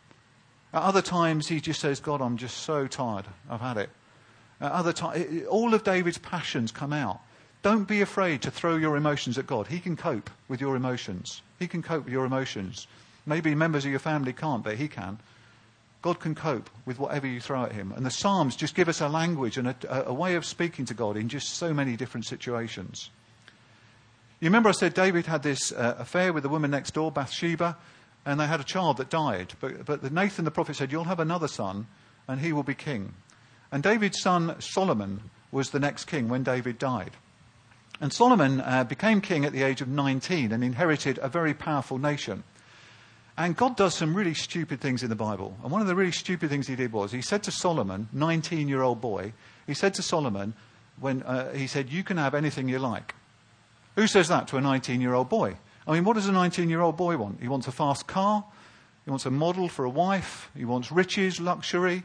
S2: At other times he just says, God, I'm just so tired. I've had it. At other times, all of David's passions come out. Don't be afraid to throw your emotions at God. He can cope with your emotions. He can cope with your emotions. Maybe members of your family can't, but he can. God can cope with whatever you throw at him. And the Psalms just give us a language and a way of speaking to God in just so many different situations. You remember I said David had this affair with the woman next door, Bathsheba, and they had a child that died. But Nathan the prophet said, you'll have another son, and he will be king. And David's son Solomon was the next king when David died. And Solomon became king at the age of 19 and inherited a very powerful nation. And God does some really stupid things in the Bible. And one of the really stupid things he did was, he said to Solomon, 19-year-old boy, he said to Solomon, when he said, you can have anything you like. Who says that to a 19-year-old boy? I mean, what does a 19-year-old boy want? He wants a fast car. He wants a model for a wife. He wants riches, luxury.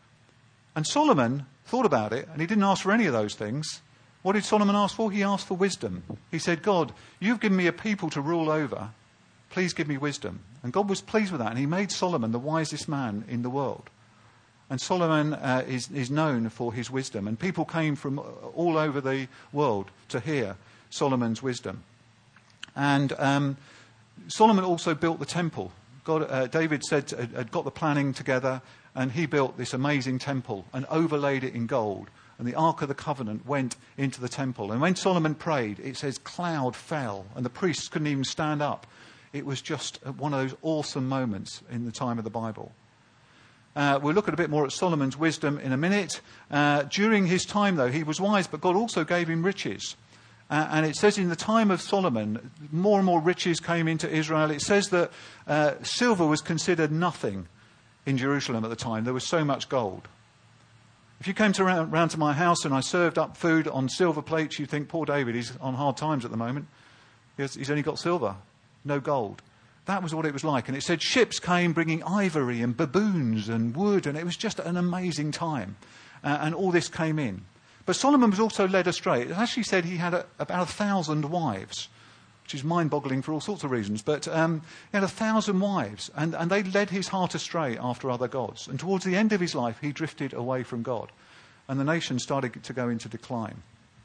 S2: And Solomon thought about it, and he didn't ask for any of those things. What did Solomon ask for? He asked for wisdom. He said, God, you've given me a people to rule over. Please give me wisdom. And God was pleased with that, and he made Solomon the wisest man in the world. And Solomon is known for his wisdom, and people came from all over the world to hear Solomon's wisdom. And Solomon also built the temple. David had got the planning together, and he built this amazing temple and overlaid it in gold. And the Ark of the Covenant went into the temple. And when Solomon prayed, it says cloud fell, and the priests couldn't even stand up. It was just one of those awesome moments in the time of the Bible. We'll look at a bit more at Solomon's wisdom in a minute. During his time, though, he was wise, but God also gave him riches. And it says in the time of Solomon, more and more riches came into Israel. It says that silver was considered nothing in Jerusalem at the time. There was so much gold. If you came round to my house and I served up food on silver plates, you'd think, poor David, he's on hard times at the moment. He's only got silver, no gold. That was what it was like. And it said ships came bringing ivory and baboons and wood, and it was just an amazing time. And all this came in. But Solomon was also led astray. It actually said he had about 1,000 wives, which is mind-boggling for all sorts of reasons. But he had 1,000 wives, and they led his heart astray after other gods. And towards the end of his life, he drifted away from God. And the nation started to go into decline.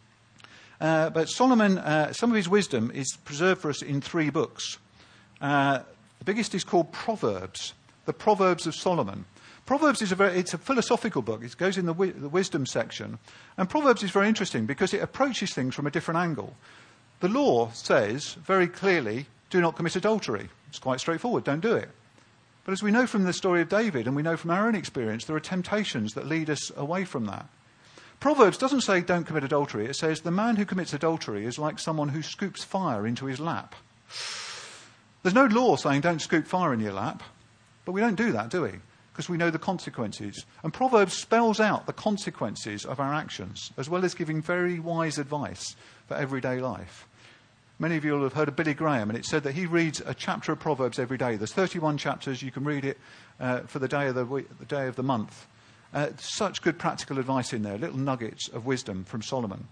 S2: But Solomon, some of his wisdom is preserved for us in 3 books. The biggest is called Proverbs, the Proverbs of Solomon. Proverbs is it's a philosophical book. It goes in the wisdom section. And Proverbs is very interesting because it approaches things from a different angle. The law says very clearly, do not commit adultery. It's quite straightforward, don't do it. But as we know from the story of David and we know from our own experience, there are temptations that lead us away from that. Proverbs doesn't say don't commit adultery. It says the man who commits adultery is like someone who scoops fire into his lap. There's no law saying don't scoop fire in your lap, but we don't do that, do we? Because we know the consequences. And Proverbs spells out the consequences of our actions, as well as giving very wise advice for everyday life. Many of you will have heard of Billy Graham, and it said that he reads a chapter of Proverbs every day. There's 31 chapters. You can read it for the day of the month. Such good practical advice in there, little nuggets of wisdom from Solomon.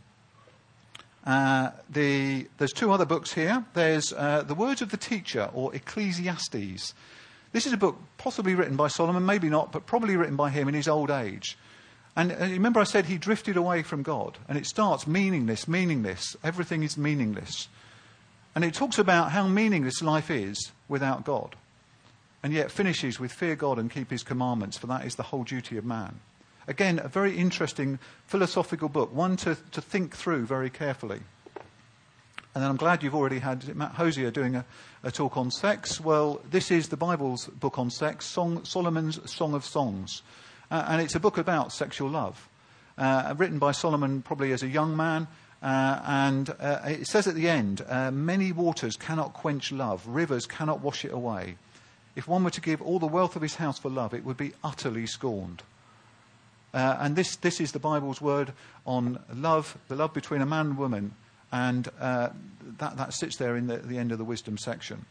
S2: There's 2 other books here. There's The Words of the Teacher, or Ecclesiastes. This is a book possibly written by Solomon, maybe not, but probably written by him in his old age. And remember I said he drifted away from God. And it starts meaningless. Everything is meaningless. And it talks about how meaningless life is without God. And yet finishes with fear God and keep his commandments, for that is the whole duty of man. Again, a very interesting philosophical book, one to think through very carefully. And then I'm glad you've already had Matt Hosier doing a talk on sex. Well, this is the Bible's book on sex, Solomon's Song of Songs. And it's a book about sexual love, written by Solomon probably as a young man. And it says at the end, many waters cannot quench love, rivers cannot wash it away. If one were to give all the wealth of his house for love, it would be utterly scorned. And this is the Bible's word on love, the love between a man and woman. And that sits there in the end of the wisdom section.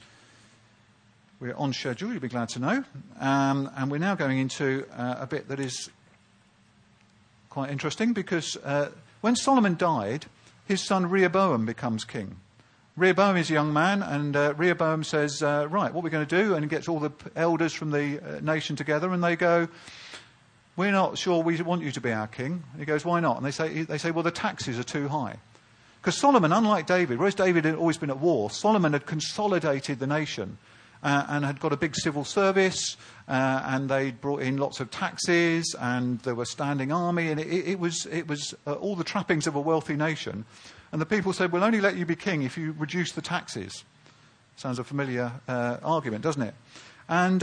S2: We're on schedule, you'll be glad to know. And we're now going into a bit that is quite interesting because when Solomon died, his son Rehoboam becomes king. Rehoboam is a young man, and Rehoboam says, right, what we're going to do, and he gets all the elders from the nation together, and they go, we're not sure we want you to be our king. And he goes, why not? And they say, well, the taxes are too high. Because Solomon, unlike David, whereas David had always been at war, Solomon had consolidated the nation and had got a big civil service, and they'd brought in lots of taxes, and there was standing army, and it was all the trappings of a wealthy nation. And the people said, we'll only let you be king if you reduce the taxes. Sounds a familiar argument, doesn't it? And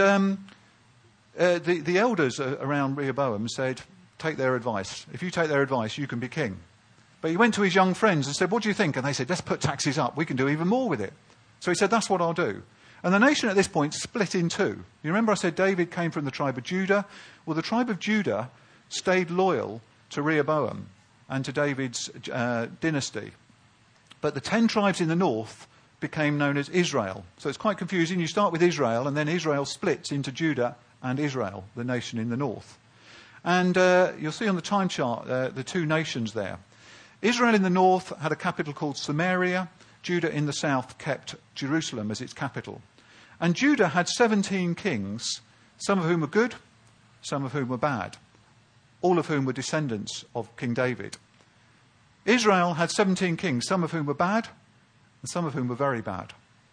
S2: the elders around Rehoboam said, take their advice. If you take their advice, you can be king. But he went to his young friends and said, what do you think? And they said, let's put taxes up. We can do even more with it. So he said, that's what I'll do. And the nation at this point split in 2. You remember I said David came from the tribe of Judah? Well, the tribe of Judah stayed loyal to Rehoboam and to David's dynasty. But the 10 tribes in the north became known as Israel. So it's quite confusing. You start with Israel, and then Israel splits into Judah and Israel, the nation in the north. And you'll see on the time chart the 2 nations there. Israel in the north had a capital called Samaria. Judah in the south kept Jerusalem as its capital. And Judah had 17 kings, some of whom were good, some of whom were bad, all of whom were descendants of King David. Israel had 17 kings, some of whom were bad, and some of whom were very bad.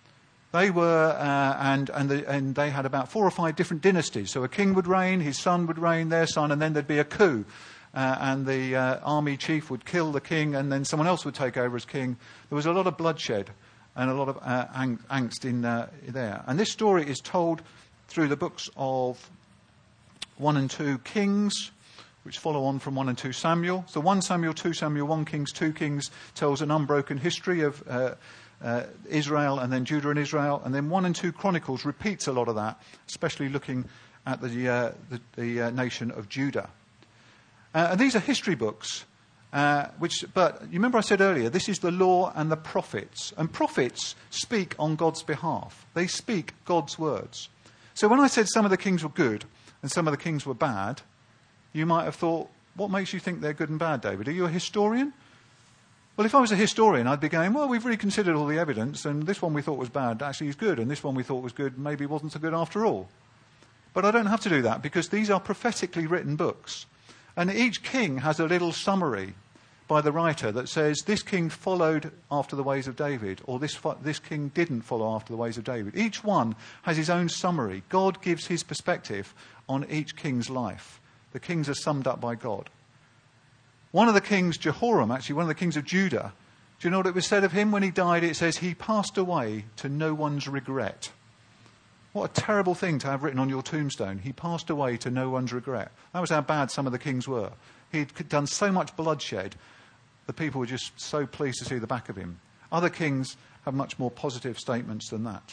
S2: They were, and they had about 4 or 5 different dynasties. So a king would reign, his son would reign, their son, and then there'd be a coup. And the army chief would kill the king, and then someone else would take over as king. There was a lot of bloodshed and a lot of angst in there. And this story is told through the books of 1 and 2 Kings, which follow on from 1 and 2 Samuel. So 1 Samuel, 2 Samuel, 1 Kings, 2 Kings tells an unbroken history of Israel and then Judah and Israel. And then 1 and 2 Chronicles repeats a lot of that, especially looking at the nation of Judah. And these are history books, but you remember I said earlier, this is the law and the prophets. And prophets speak on God's behalf. They speak God's words. So when I said some of the kings were good and some of the kings were bad, you might have thought, what makes you think they're good and bad, David? Are you a historian? Well, if I was a historian, I'd be going, well, we've reconsidered all the evidence, and this one we thought was bad actually is good, and this one we thought was good maybe wasn't so good after all. But I don't have to do that, because these are prophetically written books. And each king has a little summary by the writer that says, this king followed after the ways of David, or this king didn't follow after the ways of David. Each one has his own summary. God gives his perspective on each king's life. The kings are summed up by God. One of the kings, Jehoram, actually one of the kings of Judah, do you know what it was said of him when he died? It says, he passed away to no one's regret. What a terrible thing to have written on your tombstone. He passed away to no one's regret. That was how bad some of the kings were. He'd done so much bloodshed, the people were just so pleased to see the back of him. Other kings have much more positive statements than that.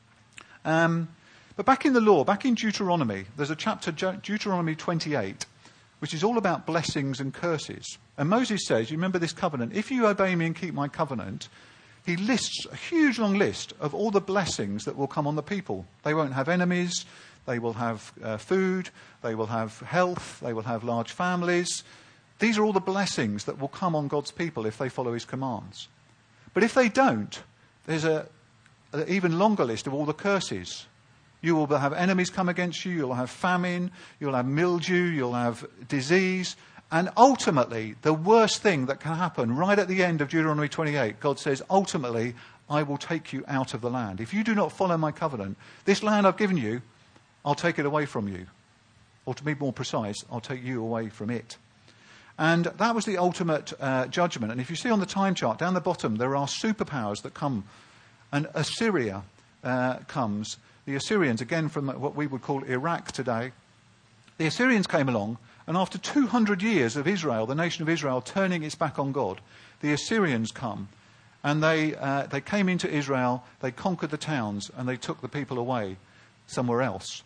S2: But back in the law, back in Deuteronomy, there's a chapter, Deuteronomy 28, which is all about blessings and curses. And Moses says, you remember this covenant, if you obey me and keep my covenant, he lists a huge long list of all the blessings that will come on the people. They won't have enemies, they will have food, they will have health, they will have large families. These are all the blessings that will come on God's people if they follow his commands. But if they don't, there's an even longer list of all the curses. You will have enemies come against you, you'll have famine, you'll have mildew, you'll have disease. And ultimately, the worst thing that can happen right at the end of Deuteronomy 28, God says, ultimately, I will take you out of the land. If you do not follow my covenant, this land I've given you, I'll take it away from you. Or to be more precise, I'll take you away from it. And that was the ultimate judgment. And if you see on the time chart, down the bottom, there are superpowers that come. And Assyria comes. The Assyrians, again from what we would call Iraq today, the Assyrians came along, and after 200 years of Israel, the nation of Israel, turning its back on God, the Assyrians come, and they came into Israel, they conquered the towns, and they took the people away somewhere else.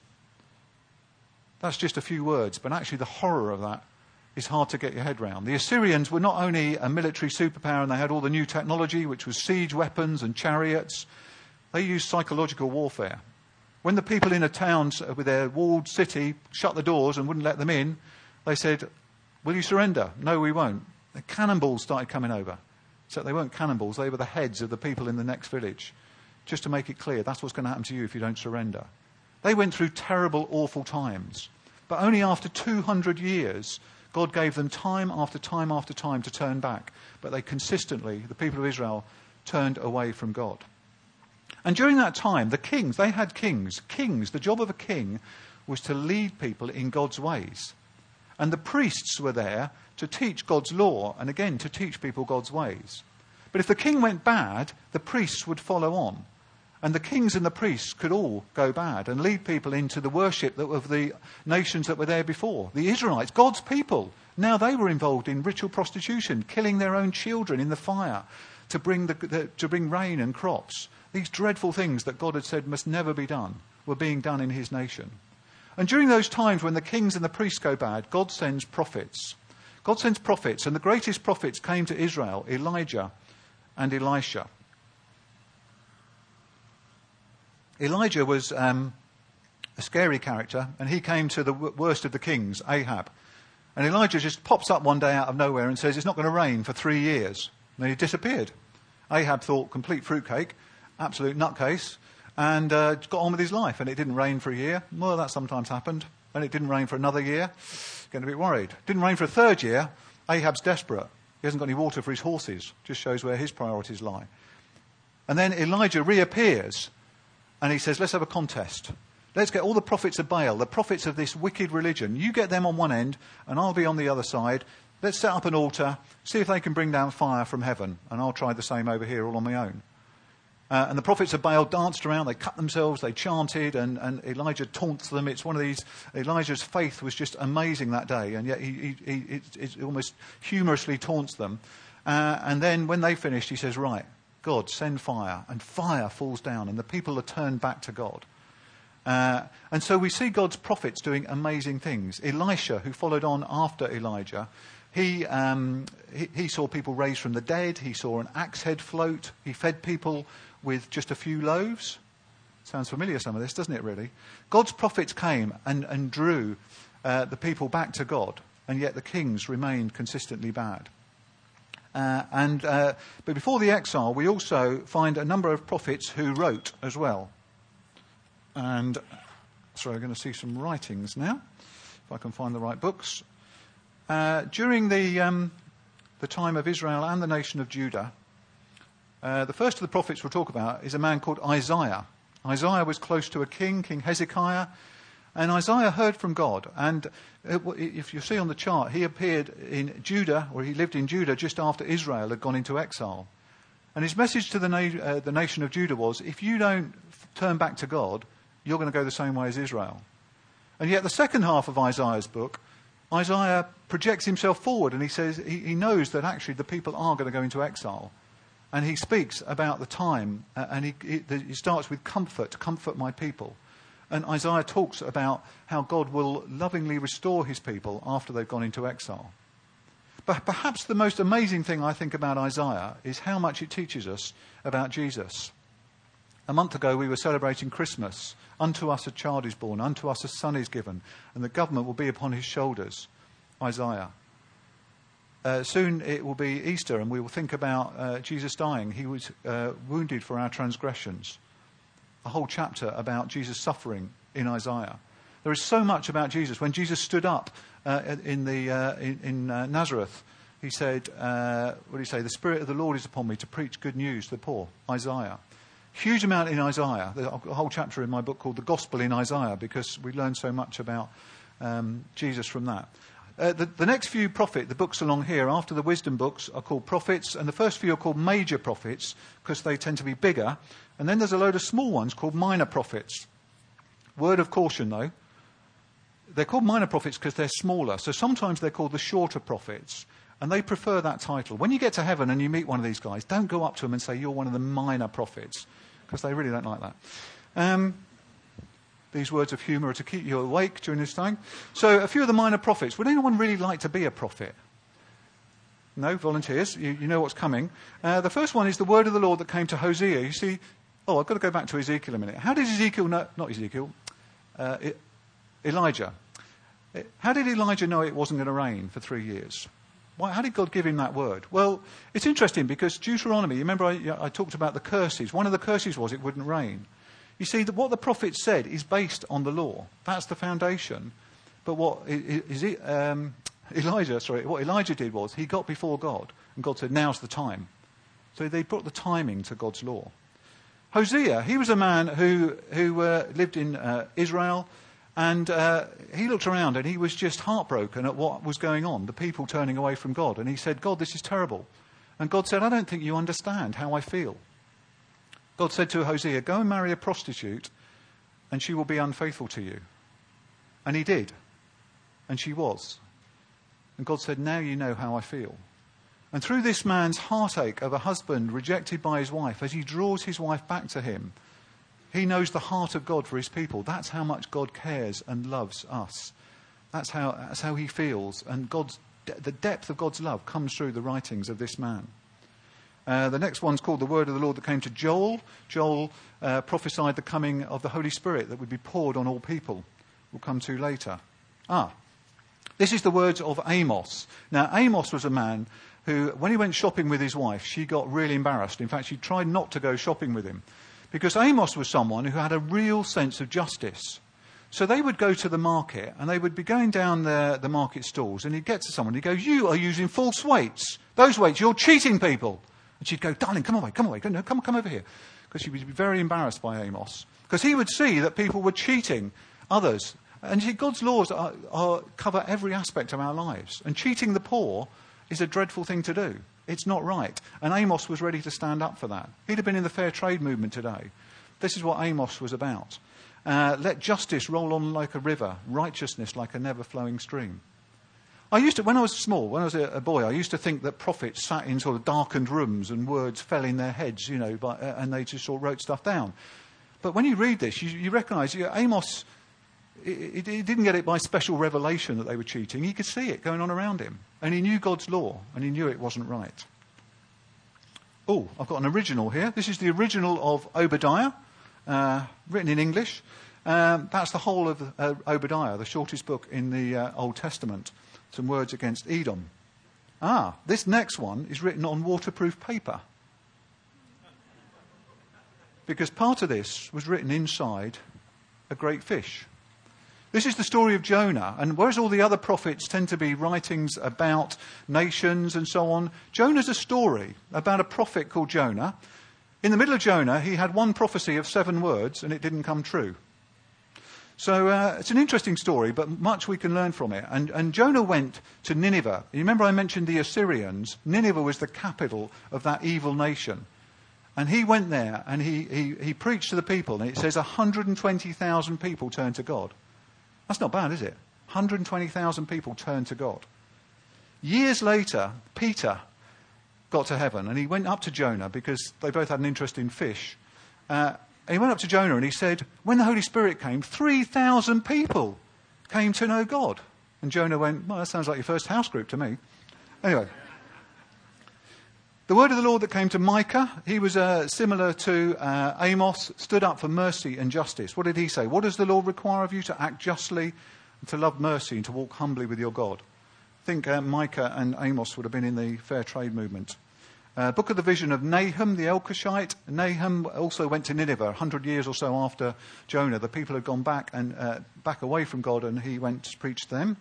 S2: That's just a few words, but actually the horror of that is hard to get your head round. The Assyrians were not only a military superpower, and they had all the new technology, which was siege weapons and chariots, they used psychological warfare. When the people in a town with their walled city shut the doors and wouldn't let them in, they said, will you surrender? No, we won't. The cannonballs started coming over. Except they weren't cannonballs, they were the heads of the people in the next village. Just to make it clear, that's what's going to happen to you if you don't surrender. They went through terrible, awful times. But only after 200 years, God gave them time after time after time to turn back. But they consistently, the people of Israel, turned away from God. And during that time, the kings, they had kings. Kings, the job of a king was to lead people in God's ways. And the priests were there to teach God's law and again to teach people God's ways. But if the king went bad, the priests would follow on. And the kings and the priests could all go bad and lead people into the worship of the nations that were there before. The Israelites, God's people, now they were involved in ritual prostitution, killing their own children in the fire to bring rain and crops. These dreadful things that God had said must never be done were being done in his nation. And during those times when the kings and the priests go bad, God sends prophets. God sends prophets, and the greatest prophets came to Israel, Elijah and Elisha. Elijah was a scary character, and he came to the worst of the kings, Ahab. And Elijah just pops up one day out of nowhere and says, it's not going to rain for 3 years. And then he disappeared. Ahab thought, complete fruitcake, absolute nutcase, and got on with his life. And it didn't rain for a year. Well, that sometimes happened. And it didn't rain for another year. Getting a bit worried. Didn't rain for a third year. Ahab's desperate. He hasn't got any water for his horses. Just shows where his priorities lie. And then Elijah reappears. And he says, let's have a contest. Let's get all the prophets of Baal, the prophets of this wicked religion. You get them on one end, and I'll be on the other side. Let's set up an altar, see if they can bring down fire from heaven, and I'll try the same over here all on my own. And the prophets of Baal danced around, they cut themselves, they chanted, and Elijah taunts them. It's one of these, Elijah's faith was just amazing that day, and yet he almost humorously taunts them. And then when they finished, he says, right, God, send fire. And fire falls down, and the people are turned back to God. And so we see God's prophets doing amazing things. Elisha, who followed on after Elijah, he saw people raised from the dead. He saw an axe head float. He fed people with just a few loaves. Sounds familiar, some of this, doesn't it, really? God's prophets came and drew the people back to God, and yet the kings remained consistently bad. But before the exile, we also find a number of prophets who wrote as well. And sorry, I'm going to see some writings now, if I can find the right books. During the time of Israel and the nation of Judah, the first of the prophets we'll talk about is a man called Isaiah. Isaiah was close to a king, King Hezekiah, and Isaiah heard from God. And if you see on the chart, he appeared in Judah, or he lived in Judah just after Israel had gone into exile. And his message to the nation of Judah was, if you don't turn back to God, you're going to go the same way as Israel. And yet the second half of Isaiah's book, Isaiah projects himself forward, and he says he knows that actually the people are going to go into exile. And he speaks about the time, and he starts with comfort my people. And Isaiah talks about how God will lovingly restore his people after they've gone into exile. But perhaps the most amazing thing I think about Isaiah is how much it teaches us about Jesus. A month ago we were celebrating Christmas. Unto us a child is born, unto us a son is given, and the government will be upon his shoulders. Isaiah. Soon it will be Easter, and we will think about Jesus dying. He was wounded for our transgressions. A whole chapter about Jesus suffering in Isaiah. There is so much about Jesus. When Jesus stood up in Nazareth, he said, what did he say? The Spirit of the Lord is upon me to preach good news to the poor. Isaiah. Huge amount in Isaiah. There's a whole chapter in my book called The Gospel in Isaiah, because we learn so much about Jesus from that. The next few the books along here, after the wisdom books, are called prophets, and the first few are called major prophets, because they tend to be bigger. And then there's a load of small ones called minor prophets. Word of caution, though. They're called minor prophets because they're smaller. So sometimes they're called the shorter prophets. And they prefer that title. When you get to heaven and you meet one of these guys, don't go up to them and say, you're one of the minor prophets, because they really don't like that. These words of humour are to keep you awake during this time. So a few of the minor prophets. Would anyone really like to be a prophet? No? Volunteers? You know what's coming. The first one is the word of the Lord that came to Hosea. You see, I've got to go back to Ezekiel a minute. How did Ezekiel know, not Ezekiel, Elijah. How did Elijah know it wasn't going to rain for 3 years? How did God give him that word? Well, it's interesting because Deuteronomy, you remember I talked about the curses. One of the curses was it wouldn't rain. You see, that what the prophet said is based on the law. That's the foundation. But what Elijah did was he got before God, and God said, now's the time. So they brought the timing to God's law. Hosea, he was a man who lived in Israel, and he looked around and he was just heartbroken at what was going on, the people turning away from God. And he said, God, this is terrible. And God said, I don't think you understand how I feel. God said to Hosea, go and marry a prostitute and she will be unfaithful to you. And he did. And she was. And God said, now you know how I feel. And through this man's heartache of a husband rejected by his wife, as he draws his wife back to him, he knows the heart of God for his people. That's how much God cares and loves us. That's how he feels. And the depth of God's love comes through the writings of this man. The next one's called the word of the Lord that came to Joel. Joel prophesied the coming of the Holy Spirit that would be poured on all people. We'll come to later. This is the words of Amos. Now, Amos was a man who, when he went shopping with his wife, she got really embarrassed. In fact, she tried not to go shopping with him. Because Amos was someone who had a real sense of justice. So they would go to the market, and they would be going down the market stalls, and he'd get to someone, and he'd go, you are using false weights. Those weights, you're cheating people. And she'd go, darling, come away, no, come over here. because she would be very embarrassed by Amos. Because he would see that people were cheating others. And see, God's laws cover every aspect of our lives. And cheating the poor is a dreadful thing to do. It's not right. And Amos was ready to stand up for that. He'd have been in the fair trade movement today. This is what Amos was about. Let justice roll on like a river, righteousness like a never-flowing stream. When I was small, when I was a boy, I used to think that prophets sat in sort of darkened rooms and words fell in their heads, and they just sort of wrote stuff down. But when you read this, you recognise Amos, he didn't get it by special revelation that they were cheating. He could see it going on around him. And he knew God's law, and he knew it wasn't right. Oh, I've got an original here. This is the original of Obadiah, written in English. That's the whole of Obadiah, the shortest book in the Old Testament. Some words against Edom. This next one is written on waterproof paper. Because part of this was written inside a great fish. This is the story of Jonah, and whereas all the other prophets tend to be writings about nations and so on, Jonah's a story about a prophet called Jonah. In the middle of Jonah, he had one prophecy of 7 words, and it didn't come true. So it's an interesting story, but much we can learn from it. And Jonah went to Nineveh. You remember I mentioned the Assyrians? Nineveh was the capital of that evil nation. And he went there, and he preached to the people, and it says 120,000 people turned to God. That's not bad, is it? 120,000 people turned to God. Years later, Peter got to heaven, and he went up to Jonah because they both had an interest in fish. And he went up to Jonah and he said, when the Holy Spirit came, 3,000 people came to know God. And Jonah went, well, that sounds like your first house group to me. Anyway. The word of the Lord that came to Micah, he was similar to Amos, stood up for mercy and justice. What did he say? What does the Lord require of you? To act justly, and to love mercy, and to walk humbly with your God. I think Micah and Amos would have been in the fair trade movement. Book of the vision of Nahum, the Elkoshite. Nahum also went to Nineveh 100 years or so after Jonah. The people had gone back away from God, and he went to preach to them.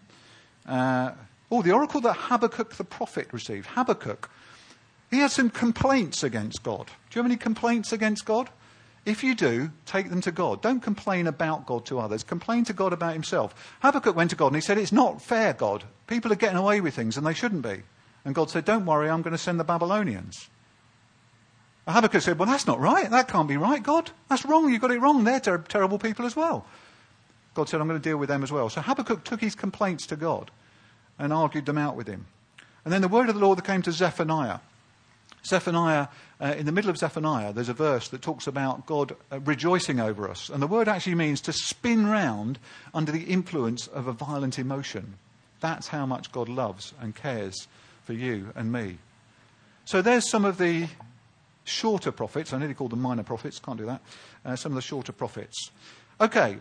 S2: The oracle that Habakkuk the prophet received. Habakkuk. He had some complaints against God. Do you have any complaints against God? If you do, take them to God. Don't complain about God to others. Complain to God about himself. Habakkuk went to God and he said, it's not fair, God. People are getting away with things and they shouldn't be. And God said, don't worry, I'm going to send the Babylonians. And Habakkuk said, well, that's not right. That can't be right, God. That's wrong. You got it wrong. They're terrible people as well. God said, I'm going to deal with them as well. So Habakkuk took his complaints to God and argued them out with him. And then the word of the Lord that came to Zephaniah. Zephaniah, in the middle of Zephaniah, there's a verse that talks about God rejoicing over us. And the word actually means to spin round under the influence of a violent emotion. That's how much God loves and cares for you and me. So there's some of the shorter prophets. I nearly called them minor prophets. Can't do that. Some of the shorter prophets. Okay.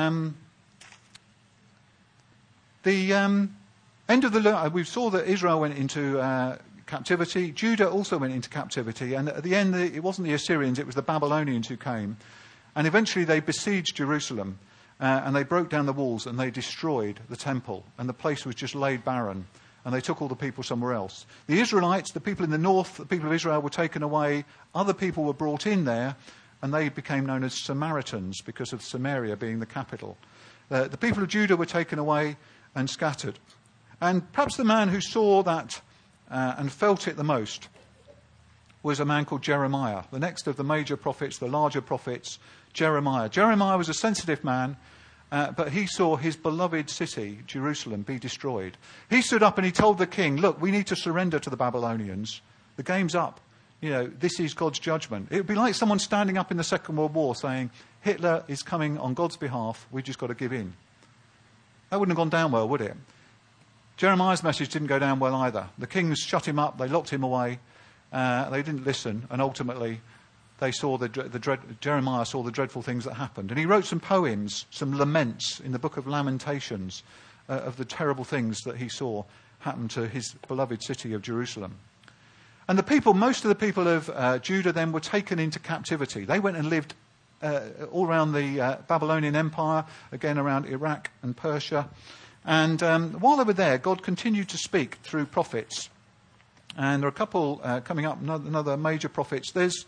S2: The end of the... we saw that Israel went into... captivity. Judah also went into captivity, and at the end it wasn't the Assyrians, it was the Babylonians who came, and eventually they besieged Jerusalem, and they broke down the walls and they destroyed the temple, and the place was just laid barren, and they took all the people somewhere else. The Israelites, the people in the north, the people of Israel were taken away, other people were brought in there, and they became known as Samaritans because of Samaria being the capital. The people of Judah were taken away and scattered. And perhaps the man who saw that and felt it the most was a man called Jeremiah, the next of the major prophets, the larger prophets, Jeremiah. Jeremiah was a sensitive man, but he saw his beloved city, Jerusalem, be destroyed. He stood up and he told the king, look, we need to surrender to the Babylonians. The game's up. This is God's judgment. It would be like someone standing up in the Second World War saying, Hitler is coming on God's behalf, we've just got to give in. That wouldn't have gone down well, would it? Jeremiah's message didn't go down well either. The kings shut him up, they locked him away, they didn't listen, and ultimately they saw Jeremiah saw the dreadful things that happened. And he wrote some poems, some laments in the book of Lamentations of the terrible things that he saw happen to his beloved city of Jerusalem. And most of the people of Judah then were taken into captivity. They went and lived all around the Babylonian Empire, again around Iraq and Persia. And while they were there, God continued to speak through prophets. And there are a couple coming up, another major prophets. There's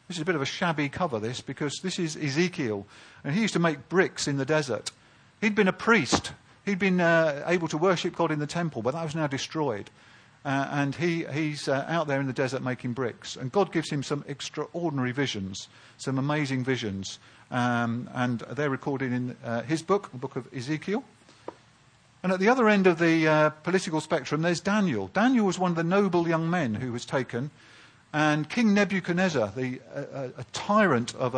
S2: This is a bit of a shabby cover, this, because this is Ezekiel, and he used to make bricks in the desert. He'd been a priest. He'd been able to worship God in the temple, but that was now destroyed. And he's out there in the desert making bricks. And God gives him some extraordinary visions, some amazing visions. And they're recorded in his book, the book of Ezekiel. And at the other end of the political spectrum, there's Daniel. Daniel was one of the noble young men who was taken. And King Nebuchadnezzar, a tyrant of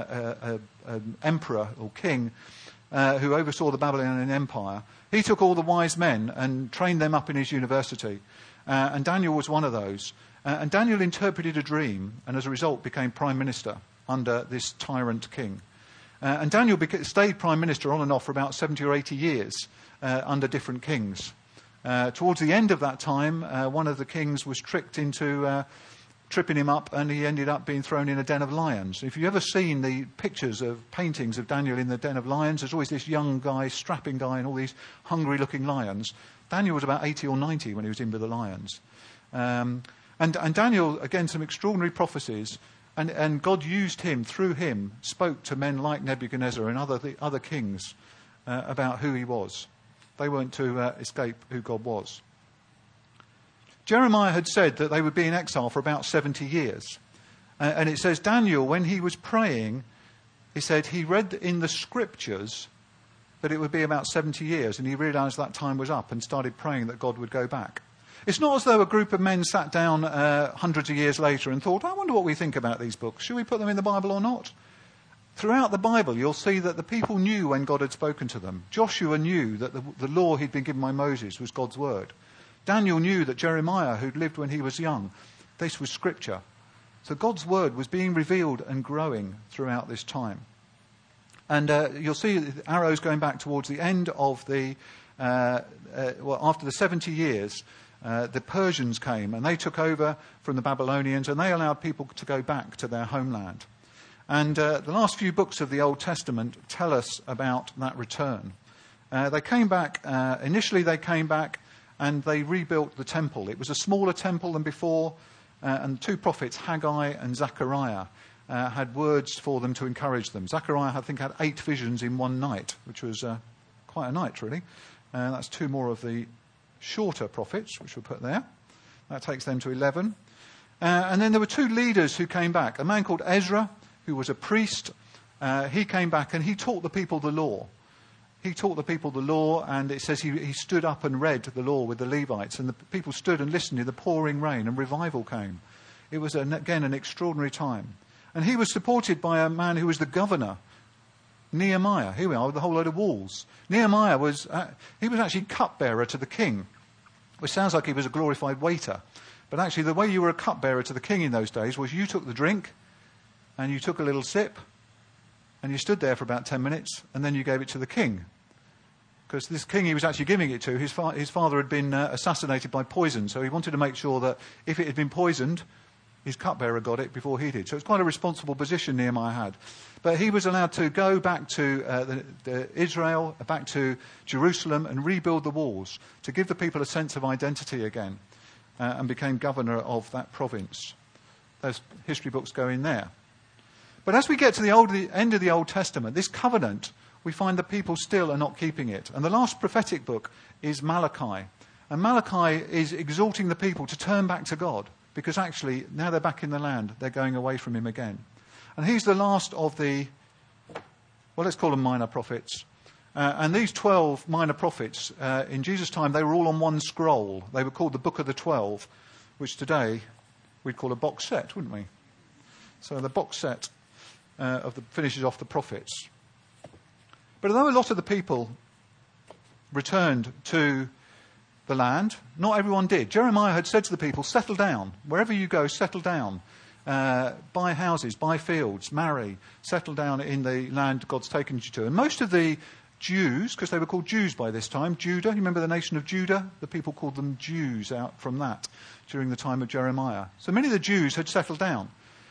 S2: an emperor or king, who oversaw the Babylonian Empire, he took all the wise men and trained them up in his university. And Daniel was one of those. And Daniel interpreted a dream and as a result became prime minister under this tyrant king. And Daniel stayed prime minister on and off for about 70 or 80 years under different kings. Towards the end of that time, one of the kings was tricked into tripping him up, and he ended up being thrown in a den of lions. If you've ever seen the pictures of paintings of Daniel in the den of lions, there's always this young guy, strapping guy, and all these hungry-looking lions. Daniel was about 80 or 90 when he was in with the lions. And Daniel, again, some extraordinary prophecies, and God used him, through him, spoke to men like Nebuchadnezzar and other kings about who he was. They weren't to escape who God was. Jeremiah had said that they would be in exile for about 70 years. And it says Daniel, when he was praying, he said he read in the scriptures that it would be about 70 years, and he realised that time was up and started praying that God would go back. It's not as though a group of men sat down hundreds of years later and thought, I wonder what we think about these books. Should we put them in the Bible or not? Throughout the Bible, you'll see that the people knew when God had spoken to them. Joshua knew that the law he'd been given by Moses was God's word. Daniel knew that Jeremiah, who'd lived when he was young, this was scripture. So God's word was being revealed and growing throughout this time. And you'll see the arrows going back towards the end of after the 70 years, the Persians came and they took over from the Babylonians, and they allowed people to go back to their homeland. And the last few books of the Old Testament tell us about that return. They came back, initially they came back and they rebuilt the temple. It was a smaller temple than before, and two prophets, Haggai and Zechariah, had words for them to encourage them. Zechariah, I think, had 8 visions in one night, which was quite a night, really. That's 2 more of the shorter prophets, which we'll put there. That takes them to 11. And then there were 2 leaders who came back. A man called Ezra, who was a priest. He came back and he taught the people the law. He taught the people the law, and it says he stood up and read the law with the Levites, and the people stood and listened in the pouring rain, and revival came. It was, again, an extraordinary time. And he was supported by a man who was the governor, Nehemiah. Here we are with a whole load of walls. Nehemiah was actually cupbearer to the king, which sounds like he was a glorified waiter. But actually the way you were a cupbearer to the king in those days was you took the drink, and you took a little sip, and you stood there for about 10 minutes, and then you gave it to the king. Because this king he was actually giving it to, his father had been assassinated by poison, so he wanted to make sure that if it had been poisoned, his cupbearer got it before he did. So it's quite a responsible position Nehemiah had. But he was allowed to go back to Israel, back to Jerusalem, and rebuild the walls to give the people a sense of identity again, and became governor of that province. Those history books go in there. But as we get to the end of the Old Testament, this covenant, we find that people still are not keeping it. And the last prophetic book is Malachi. And Malachi is exhorting the people to turn back to God, because actually, now they're back in the land, they're going away from him again. And he's the last of the, well, let's call them minor prophets. And these 12 minor prophets, in Jesus' time, they were all on one scroll. They were called the Book of the 12, which today we'd call a box set, wouldn't we? So the box set finishes off the prophets. But although a lot of the people returned to the land, not everyone did. Jeremiah had said to the people, settle down. Wherever you go, settle down. Buy houses, buy fields, marry, settle down in the land God's taken you to. And most of the Jews, because they were called Jews by this time, Judah, you remember the nation of Judah? The people called them Jews out from that during the time of Jeremiah. So many of the Jews had settled down.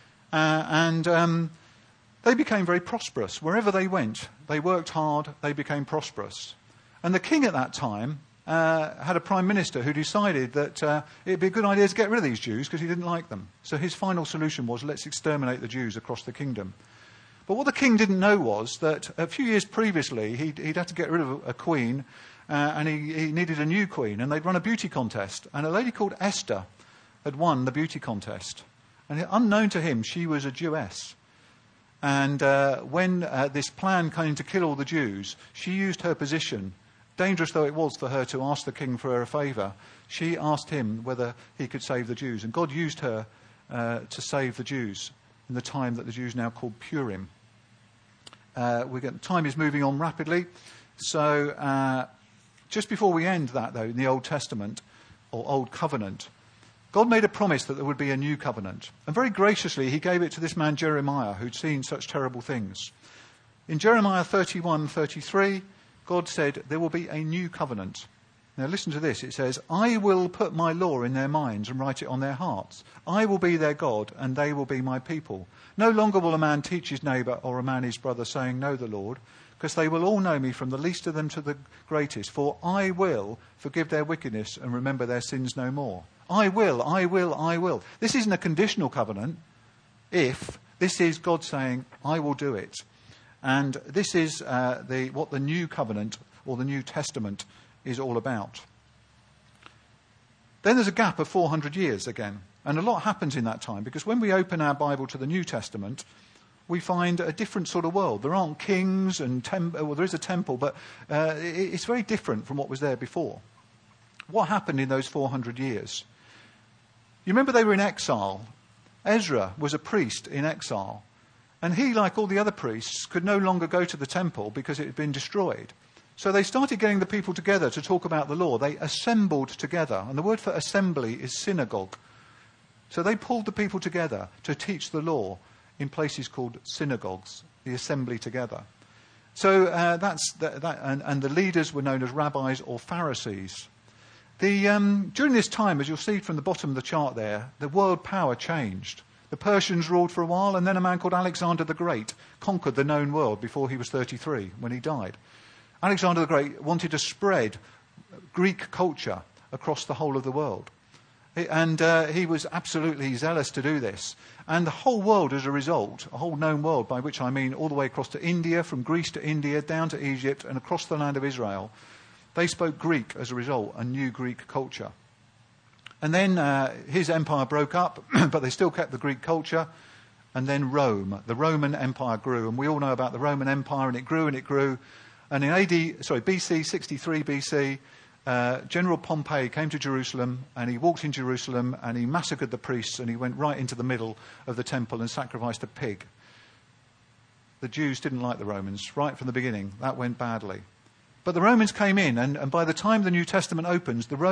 S2: And they became very prosperous. Wherever they went, they worked hard, they became prosperous. And the king at that time, had a prime minister who decided that it'd be a good idea to get rid of these Jews because he didn't like them. So his final solution was, let's exterminate the Jews across the kingdom. But what the king didn't know was that a few years previously he'd had to get rid of a queen, and he needed a new queen, and they'd run a beauty contest, and a lady called Esther had won the beauty contest. And unknown to him, she was a Jewess. And when this plan came to kill all the Jews, she used her position, dangerous though it was for her to ask the king for a favour. She asked him whether he could save the Jews. And God used her to save the Jews in the time that the Jews now called Purim. Time is moving on rapidly. So just before we end that, though, in the Old Testament, or Old Covenant, God made a promise that there would be a new covenant. And very graciously, he gave it to this man Jeremiah, who'd seen such terrible things. In Jeremiah 31:33, God said, there will be a new covenant. Now listen to this. It says, I will put my law in their minds and write it on their hearts. I will be their God, and they will be my people. No longer will a man teach his neighbour or a man his brother, saying, know the Lord, because they will all know me, from the least of them to the greatest. For I will forgive their wickedness and remember their sins no more. I will, I will, I will. This isn't a conditional covenant. This is God saying, I will do it. And this is what the new covenant or the New Testament is all about. Then there's a gap of 400 years again. And a lot happens in that time, because when we open our Bible to the New Testament, we find a different sort of world. There aren't kings and well, there is a temple, but it's very different from what was there before. What happened in those 400 years? You remember they were in exile. Ezra was a priest in exile. And he, like all the other priests, could no longer go to the temple because it had been destroyed. So they started getting the people together to talk about the law. They assembled together. And the word for assembly is synagogue. So they pulled the people together to teach the law in places called synagogues, the assembly together. So and the leaders were known as rabbis or Pharisees. During this time, as you'll see from the bottom of the chart there, the world power changed. The Persians ruled for a while, and then a man called Alexander the Great conquered the known world before he was 33, when he died. Alexander the Great wanted to spread Greek culture across the whole of the world. And he was absolutely zealous to do this. And the whole world, as a result, a whole known world, by which I mean all the way across to India, from Greece to India, down to Egypt, and across the land of Israel, they spoke Greek as a result, a new Greek culture. And then his empire broke up, but they still kept the Greek culture. And then Rome, the Roman Empire grew. And we all know about the Roman Empire, and it grew and it grew. And in BC, 63 BC, General Pompey came to Jerusalem, and he walked in Jerusalem, and he massacred the priests, and he went right into the middle of the temple and sacrificed a pig. The Jews didn't like the Romans right from the beginning. That went badly. But the Romans came in, and by the time the New Testament opens, the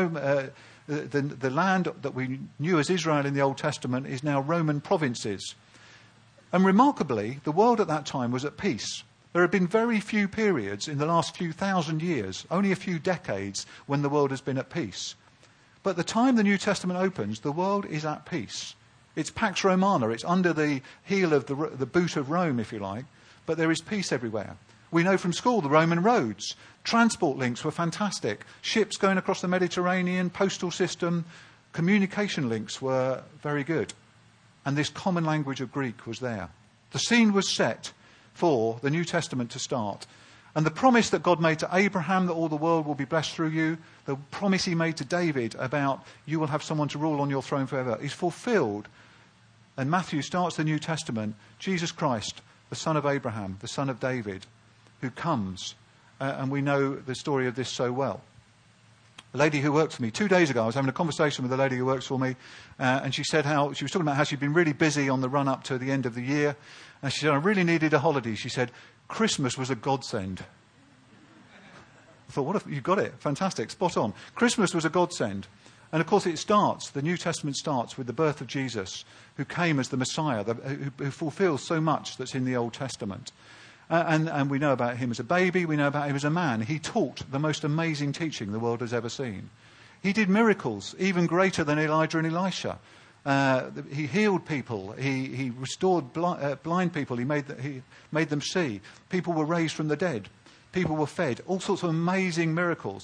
S2: land that we knew as Israel in the Old Testament is now Roman provinces. And remarkably, the world at that time was at peace. There have been very few periods in the last few thousand years, only a few decades, when the world has been at peace. But the time the New Testament opens, the world is at peace. It's Pax Romana, it's under the heel of the boot of Rome, if you like, but there is peace everywhere. We know from school the Roman roads. Transport links were fantastic. Ships going across the Mediterranean, postal system, communication links were very good. And this common language of Greek was there. The scene was set for the New Testament to start. And the promise that God made to Abraham that all the world will be blessed through you, the promise he made to David about you will have someone to rule on your throne forever, is fulfilled. And Matthew starts the New Testament, Jesus Christ, the son of Abraham, the son of David, who comes, and we know the story of this so well. A lady who worked for me 2 days ago, I was having a conversation with a lady who works for me, and she said she was talking about how she'd been really busy on the run up to the end of the year, and she said, I really needed a holiday. She said, Christmas was a godsend. I thought, you got it, fantastic, spot on. Christmas was a godsend. And of course the New Testament starts with the birth of Jesus, who came as the Messiah, who fulfills so much that's in the Old Testament. And we know about him as a baby, we know about him as a man. He taught the most amazing teaching the world has ever seen. He did miracles, even greater than Elijah and Elisha. He healed people, he restored blind people, he made them see. People were raised from the dead, people were fed, all sorts of amazing miracles.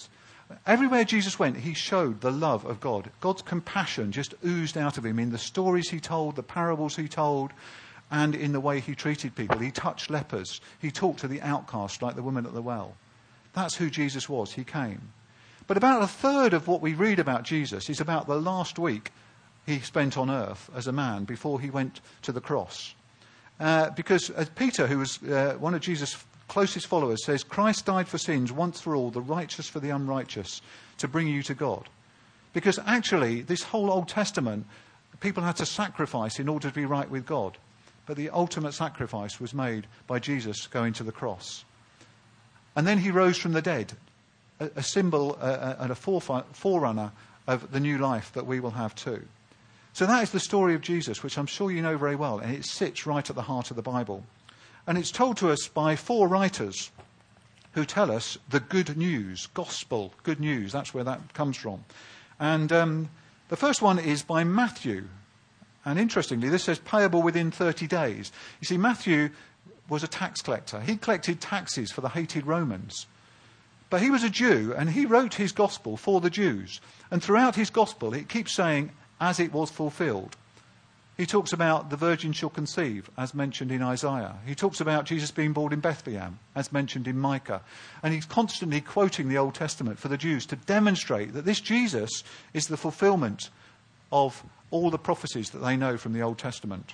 S2: Everywhere Jesus went, he showed the love of God. God's compassion just oozed out of him in the stories he told, the parables he told, and in the way he treated people. He touched lepers. He talked to the outcast like the woman at the well. That's who Jesus was. He came. But about a third of what we read about Jesus is about the last week he spent on earth as a man before he went to the cross. Because as Peter, who was one of Jesus' closest followers, says, Christ died for sins once for all, the righteous for the unrighteous, to bring you to God. Because actually, this whole Old Testament, people had to sacrifice in order to be right with God. But the ultimate sacrifice was made by Jesus going to the cross. And then he rose from the dead, a symbol and a forerunner of the new life that we will have too. So that is the story of Jesus, which I'm sure you know very well, and it sits right at the heart of the Bible. And it's told to us by 4 writers who tell us the good news, gospel, good news. That's where that comes from. And the first one is by Matthew. And interestingly, this says payable within 30 days. You see, Matthew was a tax collector. He collected taxes for the hated Romans. But he was a Jew, and he wrote his gospel for the Jews. And throughout his gospel, it keeps saying, as it was fulfilled. He talks about the virgin shall conceive, as mentioned in Isaiah. He talks about Jesus being born in Bethlehem, as mentioned in Micah. And he's constantly quoting the Old Testament for the Jews to demonstrate that this Jesus is the fulfillment of all the prophecies that they know from the Old Testament.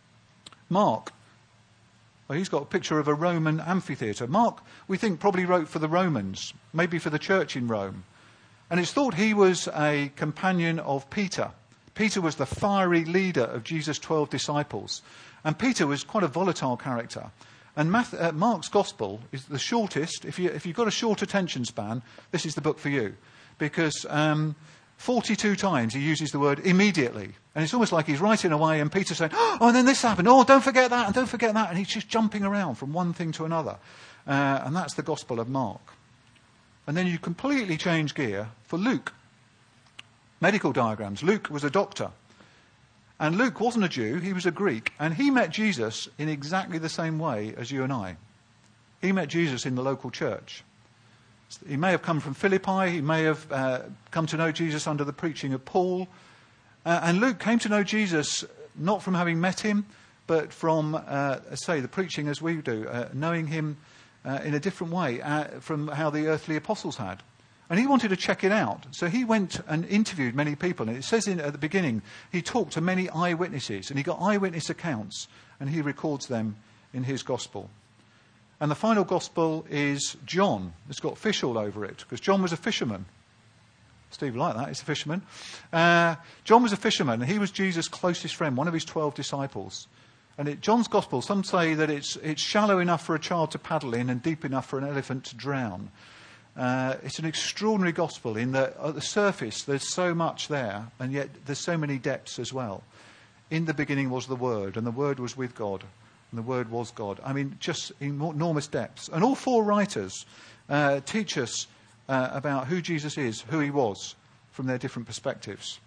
S2: Mark, well, he's got a picture of a Roman amphitheatre. Mark, we think, probably wrote for the Romans, maybe for the church in Rome. And it's thought he was a companion of Peter. Peter was the fiery leader of Jesus' 12 disciples. And Peter was quite a volatile character. And Mark's Gospel is the shortest. If you've got a short attention span, this is the book for you. Because 42 times he uses the word immediately. And it's almost like he's writing away and Peter's saying, oh, and then this happened. Oh, don't forget that and don't forget that. And he's just jumping around from one thing to another. And that's the Gospel of Mark. And then you completely change gear for Luke. Medical diagrams. Luke was a doctor. And Luke wasn't a Jew, he was a Greek. And he met Jesus in exactly the same way as you and I. He met Jesus in the local church. He may have come from Philippi, he may have come to know Jesus under the preaching of Paul. And Luke came to know Jesus not from having met him, but from, the preaching as we do, knowing him in a different way from how the earthly apostles had. And he wanted to check it out. So he went and interviewed many people. And it says at the beginning, he talked to many eyewitnesses. And he got eyewitness accounts. And he records them in his gospel. And the final gospel is John. It's got fish all over it. Because John was a fisherman. Steve like that, he's a fisherman. John was a fisherman. And he was Jesus' closest friend, one of his 12 disciples. And John's gospel, some say that it's shallow enough for a child to paddle in and deep enough for an elephant to drown. It's an extraordinary gospel in that at the surface there's so much there, and yet there's so many depths as well. In the beginning was the Word, and the Word was with God, and the Word was God. I mean, just enormous depths. And all 4 writers teach us about who Jesus is, who he was, from their different perspectives.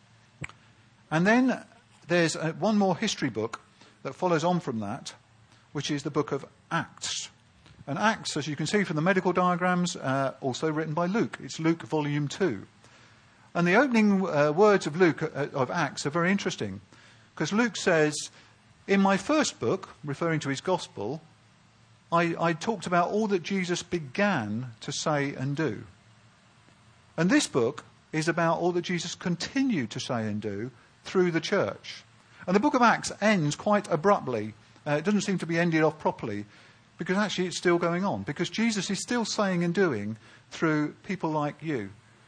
S2: And then there's one more history book that follows on from that, which is the book of Acts. And Acts, as you can see from the medical diagrams, also written by Luke. It's Luke volume 2. And the opening words of Luke, of Acts, are very interesting. Because Luke says, in my first book, referring to his gospel, I talked about all that Jesus began to say and do. And this book is about all that Jesus continued to say and do through the church. And the book of Acts ends quite abruptly. It doesn't seem to be ended off properly. Because actually it's still going on. Because Jesus is still saying and doing through people like you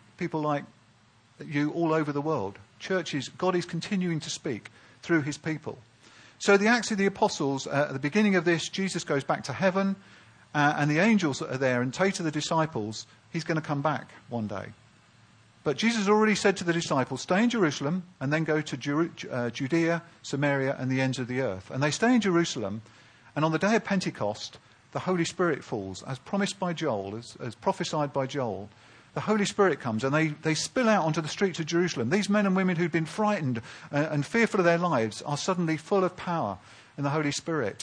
S2: all over the world. Churches, God is continuing to speak through his people. So the Acts of the Apostles, at the beginning of this, Jesus goes back to heaven, and the angels are there and say to the disciples, he's going to come back one day. But Jesus already said to the disciples, stay in Jerusalem and then go to Judea, Samaria and the ends of the earth. And they stay in Jerusalem. And on the day of Pentecost, the Holy Spirit falls, as promised by Joel, as prophesied by Joel. The Holy Spirit comes and they spill out onto the streets of Jerusalem. These men and women who'd been frightened and fearful of their lives are suddenly full of power in the Holy Spirit.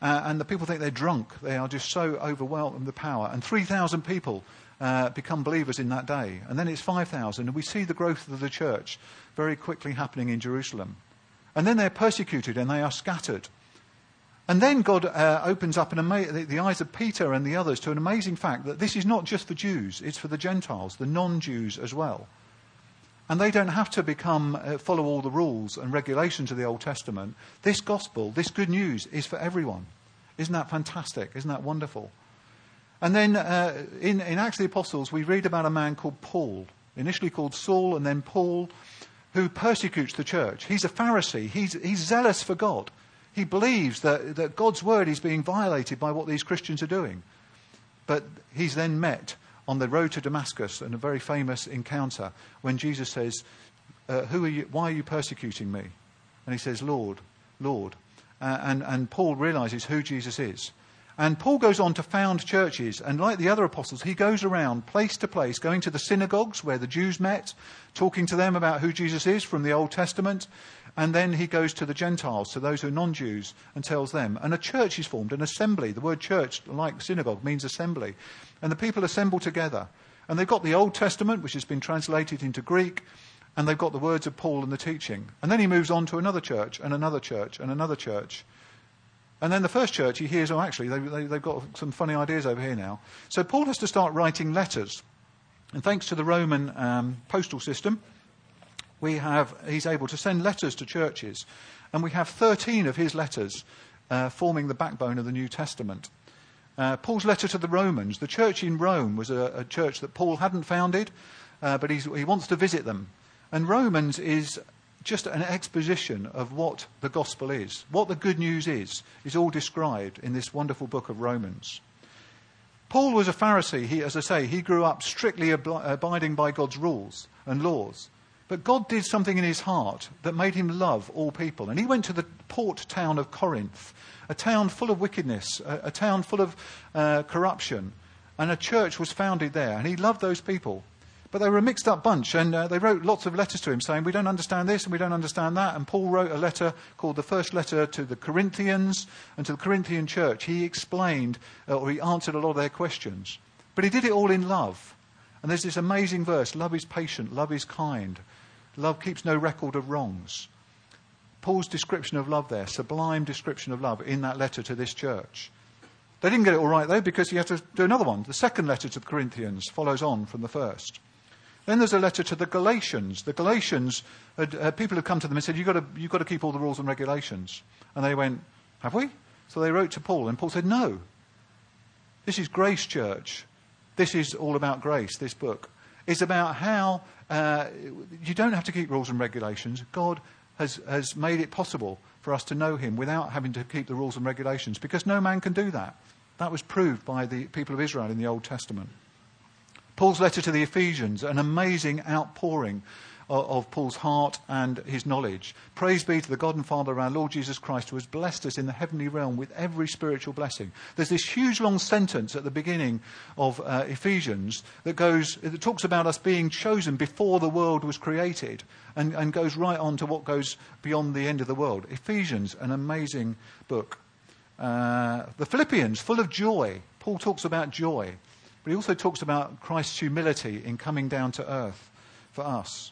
S2: and the people think they're drunk. They are just so overwhelmed with the power. And 3,000 people become believers in that day. And then it's 5,000, and we see the growth of the church very quickly happening in Jerusalem. And then they're persecuted and they are scattered. And then God opens up the eyes of Peter and the others to an amazing fact that this is not just for Jews, it's for the Gentiles, the non-Jews as well. And they don't have to follow all the rules and regulations of the Old Testament. This gospel, this good news, is for everyone. Isn't that fantastic? Isn't that wonderful? And then in Acts of the Apostles, we read about a man called Paul, initially called Saul and then Paul, who persecutes the church. He's a Pharisee. He's zealous for God. He believes that God's word is being violated by what these Christians are doing. But he's then met on the road to Damascus in a very famous encounter when Jesus says, "Who are you? Why are you persecuting me?" And he says, "Lord, Lord." And Paul realizes who Jesus is. And Paul goes on to found churches, and like the other apostles, he goes around place to place, going to the synagogues where the Jews met, talking to them about who Jesus is from the Old Testament, and then he goes to the Gentiles, to those who are non-Jews, and tells them. And a church is formed, an assembly. The word church, like synagogue, means assembly. And the people assemble together. And they've got the Old Testament, which has been translated into Greek, and they've got the words of Paul and the teaching. And then he moves on to another church, and another church, and another church. And then the first church, he hears, oh, actually, they've got some funny ideas over here now. So Paul has to start writing letters. And thanks to the Roman postal system, he's able to send letters to churches. And we have 13 of his letters forming the backbone of the New Testament. Paul's letter to the Romans. The church in Rome was a church that Paul hadn't founded, but he wants to visit them. And Romans is just an exposition of what the gospel is. What the good news is all described in this wonderful book of Romans. Paul was a Pharisee. He grew up strictly abiding by God's rules and laws. But God did something in his heart that made him love all people. And he went to the port town of Corinth, a town full of wickedness, a town full of corruption. And a church was founded there. And he loved those people. But they were a mixed up bunch, and they wrote lots of letters to him saying, we don't understand this and we don't understand that. And Paul wrote a letter called the First Letter to the Corinthians and to the Corinthian church. He explained, or he answered a lot of their questions. But he did it all in love. And there's this amazing verse, love is patient, love is kind, love keeps no record of wrongs. Paul's description of love there, sublime description of love in that letter to this church. They didn't get it all right, though, because he had to do another one. The second letter to the Corinthians follows on from the first. Then there's a letter to the Galatians. The Galatians, people had come to them and said, you've got to keep all the rules and regulations. And they went, have we? So they wrote to Paul, and Paul said, no. This is Grace Church. This is all about grace, this book. It's about how you don't have to keep rules and regulations. God has made it possible for us to know him without having to keep the rules and regulations, because no man can do that. That was proved by the people of Israel in the Old Testament. Paul's letter to the Ephesians, an amazing outpouring of Paul's heart and his knowledge. Praise be to the God and Father of our Lord Jesus Christ, who has blessed us in the heavenly realm with every spiritual blessing. There's this huge long sentence at the beginning of Ephesians that talks about us being chosen before the world was created, and goes right on to what goes beyond the end of the world. Ephesians, an amazing book. The Philippians, full of joy. Paul talks about joy. But he also talks about Christ's humility in coming down to earth for us.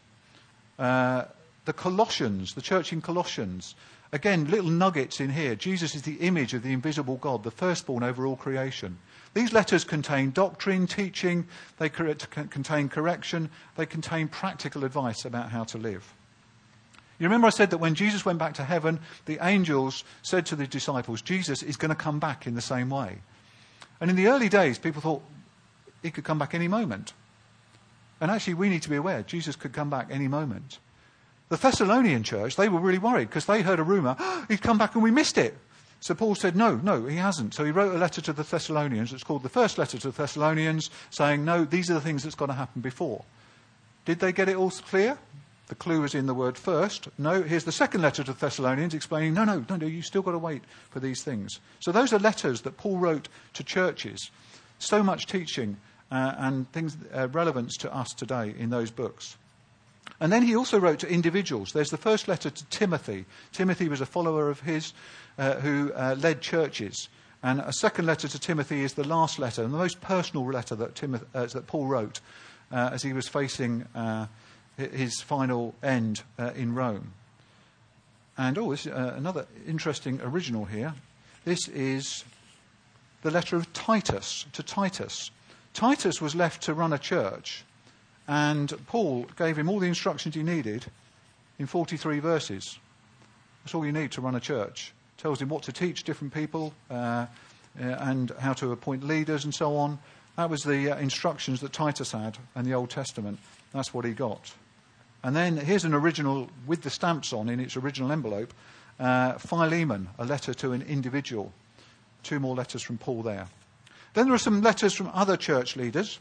S2: The Colossians, the church in Colossians, again, little nuggets in here. Jesus is the image of the invisible God, the firstborn over all creation. These letters contain doctrine, teaching, they contain correction, they contain practical advice about how to live. You remember I said that when Jesus went back to heaven, the angels said to the disciples, Jesus is going to come back in the same way. And in the early days, people thought, he could come back any moment. And actually, we need to be aware, Jesus could come back any moment. The Thessalonian church, they were really worried because they heard a rumour, he'd come back and we missed it. So Paul said, no, he hasn't. So he wrote a letter to the Thessalonians. It's called the First Letter to the Thessalonians, saying, no, these are the things that's got to happen before. Did they get it all clear? The clue was in the word first. No, here's the second letter to the Thessalonians explaining, no, you still got to wait for these things. So those are letters that Paul wrote to churches. So much teaching and things relevance to us today in those books. And then he also wrote to individuals. There's the first letter to Timothy. Timothy was a follower of his who led churches. And a second letter to Timothy is the last letter, and the most personal letter that Paul wrote as he was facing his final end in Rome. And this is another interesting original here. This is the letter of Titus to Titus. Titus was left to run a church, and Paul gave him all the instructions he needed in 43 verses. That's all you need to run a church. Tells him what to teach different people and how to appoint leaders and so on. That was the instructions that Titus had in the Old Testament. That's what he got. And then here's an original with the stamps on in its original envelope. Philemon, a letter to an individual. 2 more letters from Paul there. Then there are some letters from other church leaders.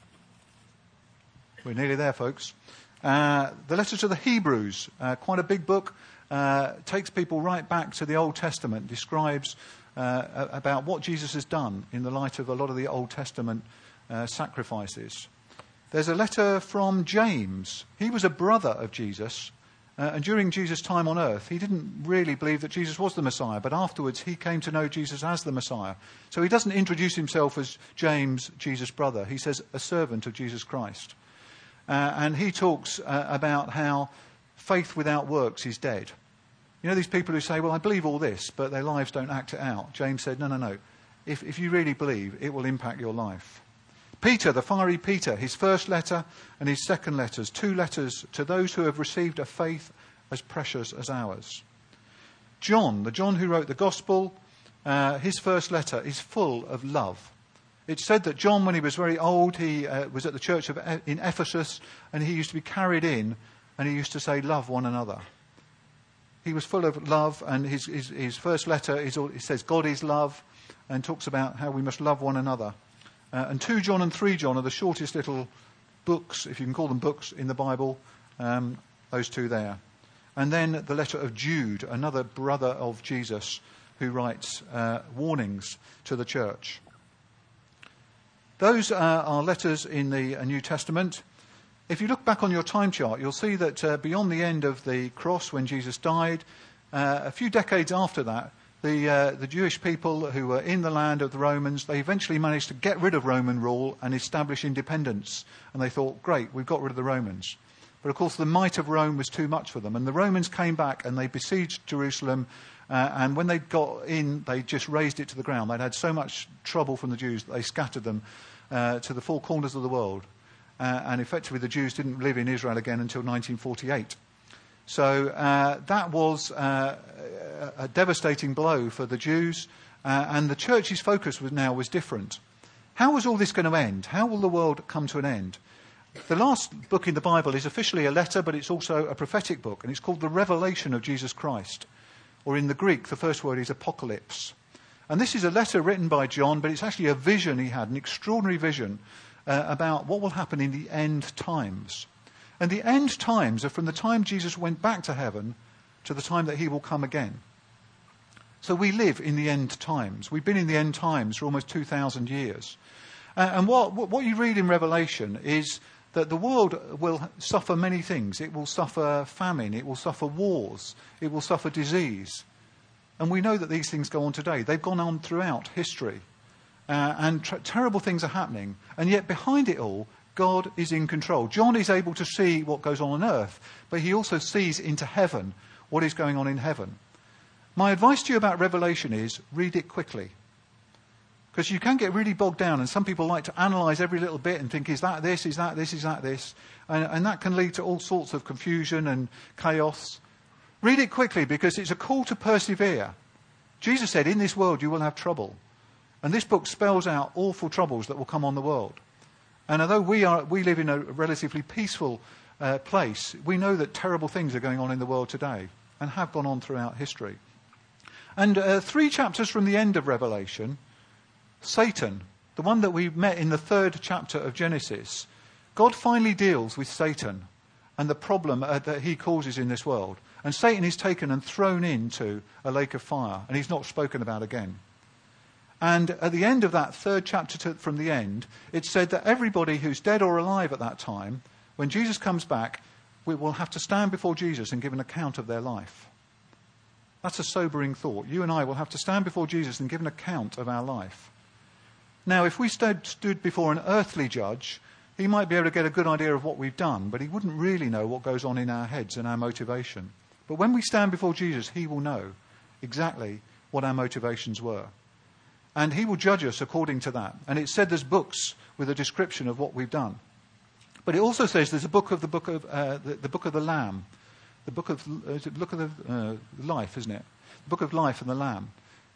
S2: We're nearly there, folks. The letter to the Hebrews, quite a big book. Takes people right back to the Old Testament, describes about what Jesus has done in the light of a lot of the Old Testament sacrifices. There's a letter from James. He was a brother of Jesus, and during Jesus' time on earth, he didn't really believe that Jesus was the Messiah, but afterwards he came to know Jesus as the Messiah. So he doesn't introduce himself as James, Jesus' brother. He says a servant of Jesus Christ. And he talks about how faith without works is dead. You know these people who say, well, I believe all this, but their lives don't act it out. James said, no. If you really believe, it will impact your life. Peter, the fiery Peter, his first letter and his second letters, 2 letters to those who have received a faith as precious as ours. John, the John who wrote the Gospel, his first letter is full of love. It's said that John, when he was very old, he was at the church in Ephesus, and he used to be carried in, and he used to say, love one another. He was full of love, and his first letter, he says God is love, and talks about how we must love one another. And 2 John and 3 John are the shortest little books, if you can call them books, in the Bible, those 2 there. And then the letter of Jude, another brother of Jesus, who writes warnings to the church. Those are letters in the New Testament. If you look back on your time chart, you'll see that beyond the end of the cross, when Jesus died, a few decades after that, the Jewish people who were in the land of the Romans, they eventually managed to get rid of Roman rule and establish independence. And they thought, great, we've got rid of the Romans. But of course, the might of Rome was too much for them. And the Romans came back and they besieged Jerusalem. And when they got in, they just razed it to the ground. They'd had so much trouble from the Jews that they scattered them to the 4 corners of the world. And effectively, the Jews didn't live in Israel again until 1948. So that was a devastating blow for the Jews. And the church's focus was different. How was all this going to end? How will the world come to an end? The last book in the Bible is officially a letter, but it's also a prophetic book. And it's called the Revelation of Jesus Christ. Or in the Greek, the first word is apocalypse. And this is a letter written by John, but it's actually a vision he had, an extraordinary vision about what will happen in the end times. And the end times are from the time Jesus went back to heaven to the time that he will come again. So we live in the end times. We've been in the end times for almost 2,000 years. And what you read in Revelation is that the world will suffer many things. It will suffer famine. It will suffer wars. It will suffer disease. And we know that these things go on today. They've gone on throughout history. And terrible things are happening. And yet behind it all, God is in control. John is able to see what goes on earth, but he also sees into heaven what is going on in heaven. My advice to you about Revelation is read it quickly. Because you can get really bogged down, and some people like to analyse every little bit and think, is that this, is that this, is that this? And that can lead to all sorts of confusion and chaos. Read it quickly, because it's a call to persevere. Jesus said, in this world you will have trouble. And this book spells out awful troubles that will come on the world. And although we live in a relatively peaceful place, we know that terrible things are going on in the world today and have gone on throughout history. And 3 chapters from the end of Revelation, Satan, the one that we met in the 3rd chapter of Genesis, God finally deals with Satan and the problem that he causes in this world. And Satan is taken and thrown into a lake of fire, and he's not spoken about again. And at the end of that 3rd chapter from the end, it said that everybody who's dead or alive at that time, when Jesus comes back, will have to stand before Jesus and give an account of their life. That's a sobering thought. You and I will have to stand before Jesus and give an account of our life. Now, if we stood before an earthly judge, he might be able to get a good idea of what we've done, but he wouldn't really know what goes on in our heads and our motivation. But when we stand before Jesus, he will know exactly what our motivations were. And he will judge us according to that. And it said there's books with a description of what we've done. But it also says there's a book of the book of the Lamb, the book of the life, isn't it? The book of life and the Lamb.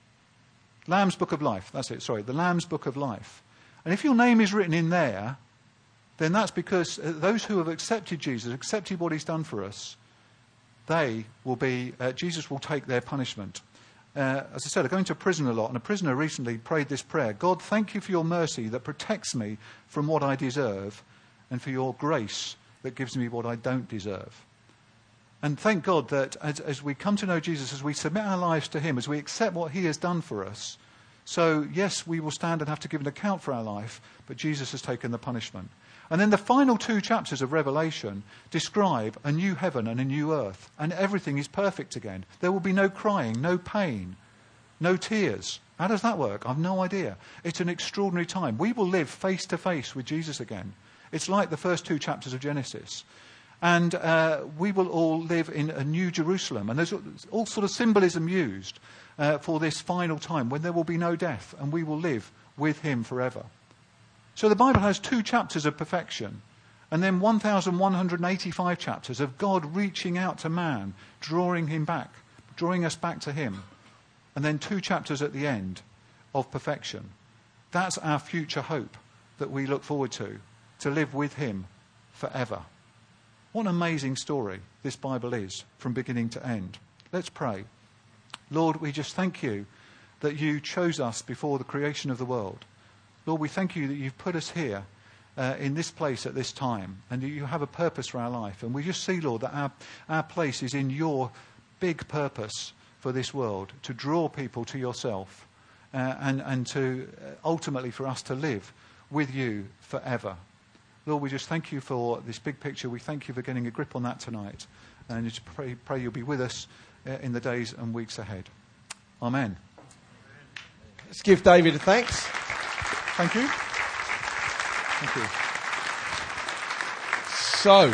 S2: Lamb's book of life. That's it. Sorry, the Lamb's book of life. And if your name is written in there, then that's because those who have accepted Jesus, accepted what he's done for us, they will be. Jesus will take their punishment. As I said, I go into prison a lot, and a prisoner recently prayed this prayer: God, thank you for your mercy that protects me from what I deserve, and for your grace that gives me what I don't deserve. And thank God that as we come to know Jesus, as we submit our lives to him, as we accept what he has done for us, so yes, we will stand and have to give an account for our life, but Jesus has taken the punishment. And then the final 2 chapters of Revelation describe a new heaven and a new earth, and everything is perfect again. There will be no crying, no pain, no tears. How does that work? I've no idea. It's an extraordinary time. We will live face to face with Jesus again. It's like the first 2 chapters of Genesis. And we will all live in a new Jerusalem. And there's all sort of symbolism used for this final time when there will be no death and we will live with him forever. So the Bible has 2 chapters of perfection and then 1,185 chapters of God reaching out to man, drawing him back, drawing us back to him. And then 2 chapters at the end of perfection. That's our future hope that we look forward to live with him forever. What an amazing story this Bible is from beginning to end. Let's pray. Lord, we just thank you that you chose us before the creation of the world. Lord, we thank you that you've put us here in this place at this time and that you have a purpose for our life. And we just see, Lord, that our place is in your big purpose for this world, to draw people to yourself and to ultimately for us to live with you forever. Lord, we just thank you for this big picture. We thank you for getting a grip on that tonight. And just pray you'll be with us in the days and weeks ahead. Amen.
S1: Let's give David a thanks.
S2: Thank you. Thank you.
S1: So,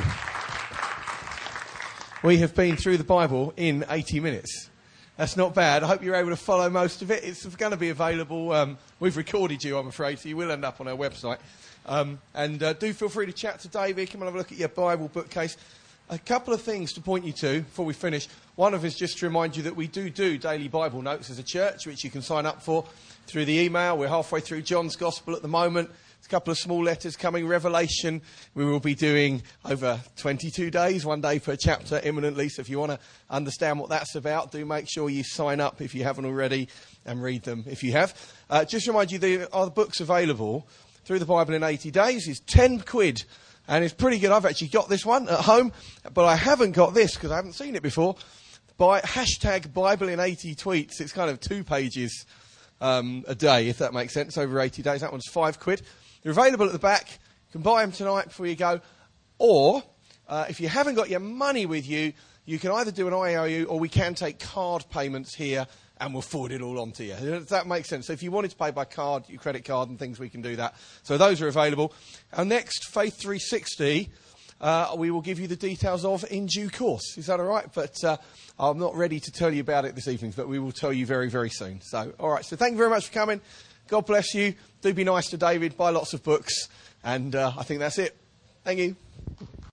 S1: we have been through the Bible in 80 minutes. That's not bad. I hope you're able to follow most of it. It's going to be available. We've recorded you, I'm afraid, so you will end up on our website. And do feel free to chat to David. Come and have a look at your Bible bookcase. A couple of things to point you to before we finish. One of them is just to remind you that we do daily Bible notes as a church, which you can sign up for through the email. We're halfway through John's Gospel at the moment. There's a couple of small letters coming. Revelation, we will be doing over 22 days, 1 day per chapter imminently. So if you want to understand what that's about, do make sure you sign up if you haven't already and read them if you have. Just remind you, there are the books available through the Bible in 80 days. It's £10. And it's pretty good. I've actually got this one at home, but I haven't got this because I haven't seen it before. By hashtag Bible in 80 tweets. It's kind of 2 pages a day, if that makes sense, over 80 days. That one's £5. They're available at the back. You can buy them tonight before you go. Or, if you haven't got your money with you, you can either do an IOU or we can take card payments here and we'll forward it all on to you. Does that make sense? So if you wanted to pay by card, your credit card and things, we can do that. So those are available. Our next Faith 360, we will give you the details of in due course. Is that all right? But I'm not ready to tell you about it this evening, but we will tell you very, very soon. So, all right. So thank you very much for coming. God bless you. Do be nice to David. Buy lots of books. And I think that's it. Thank you.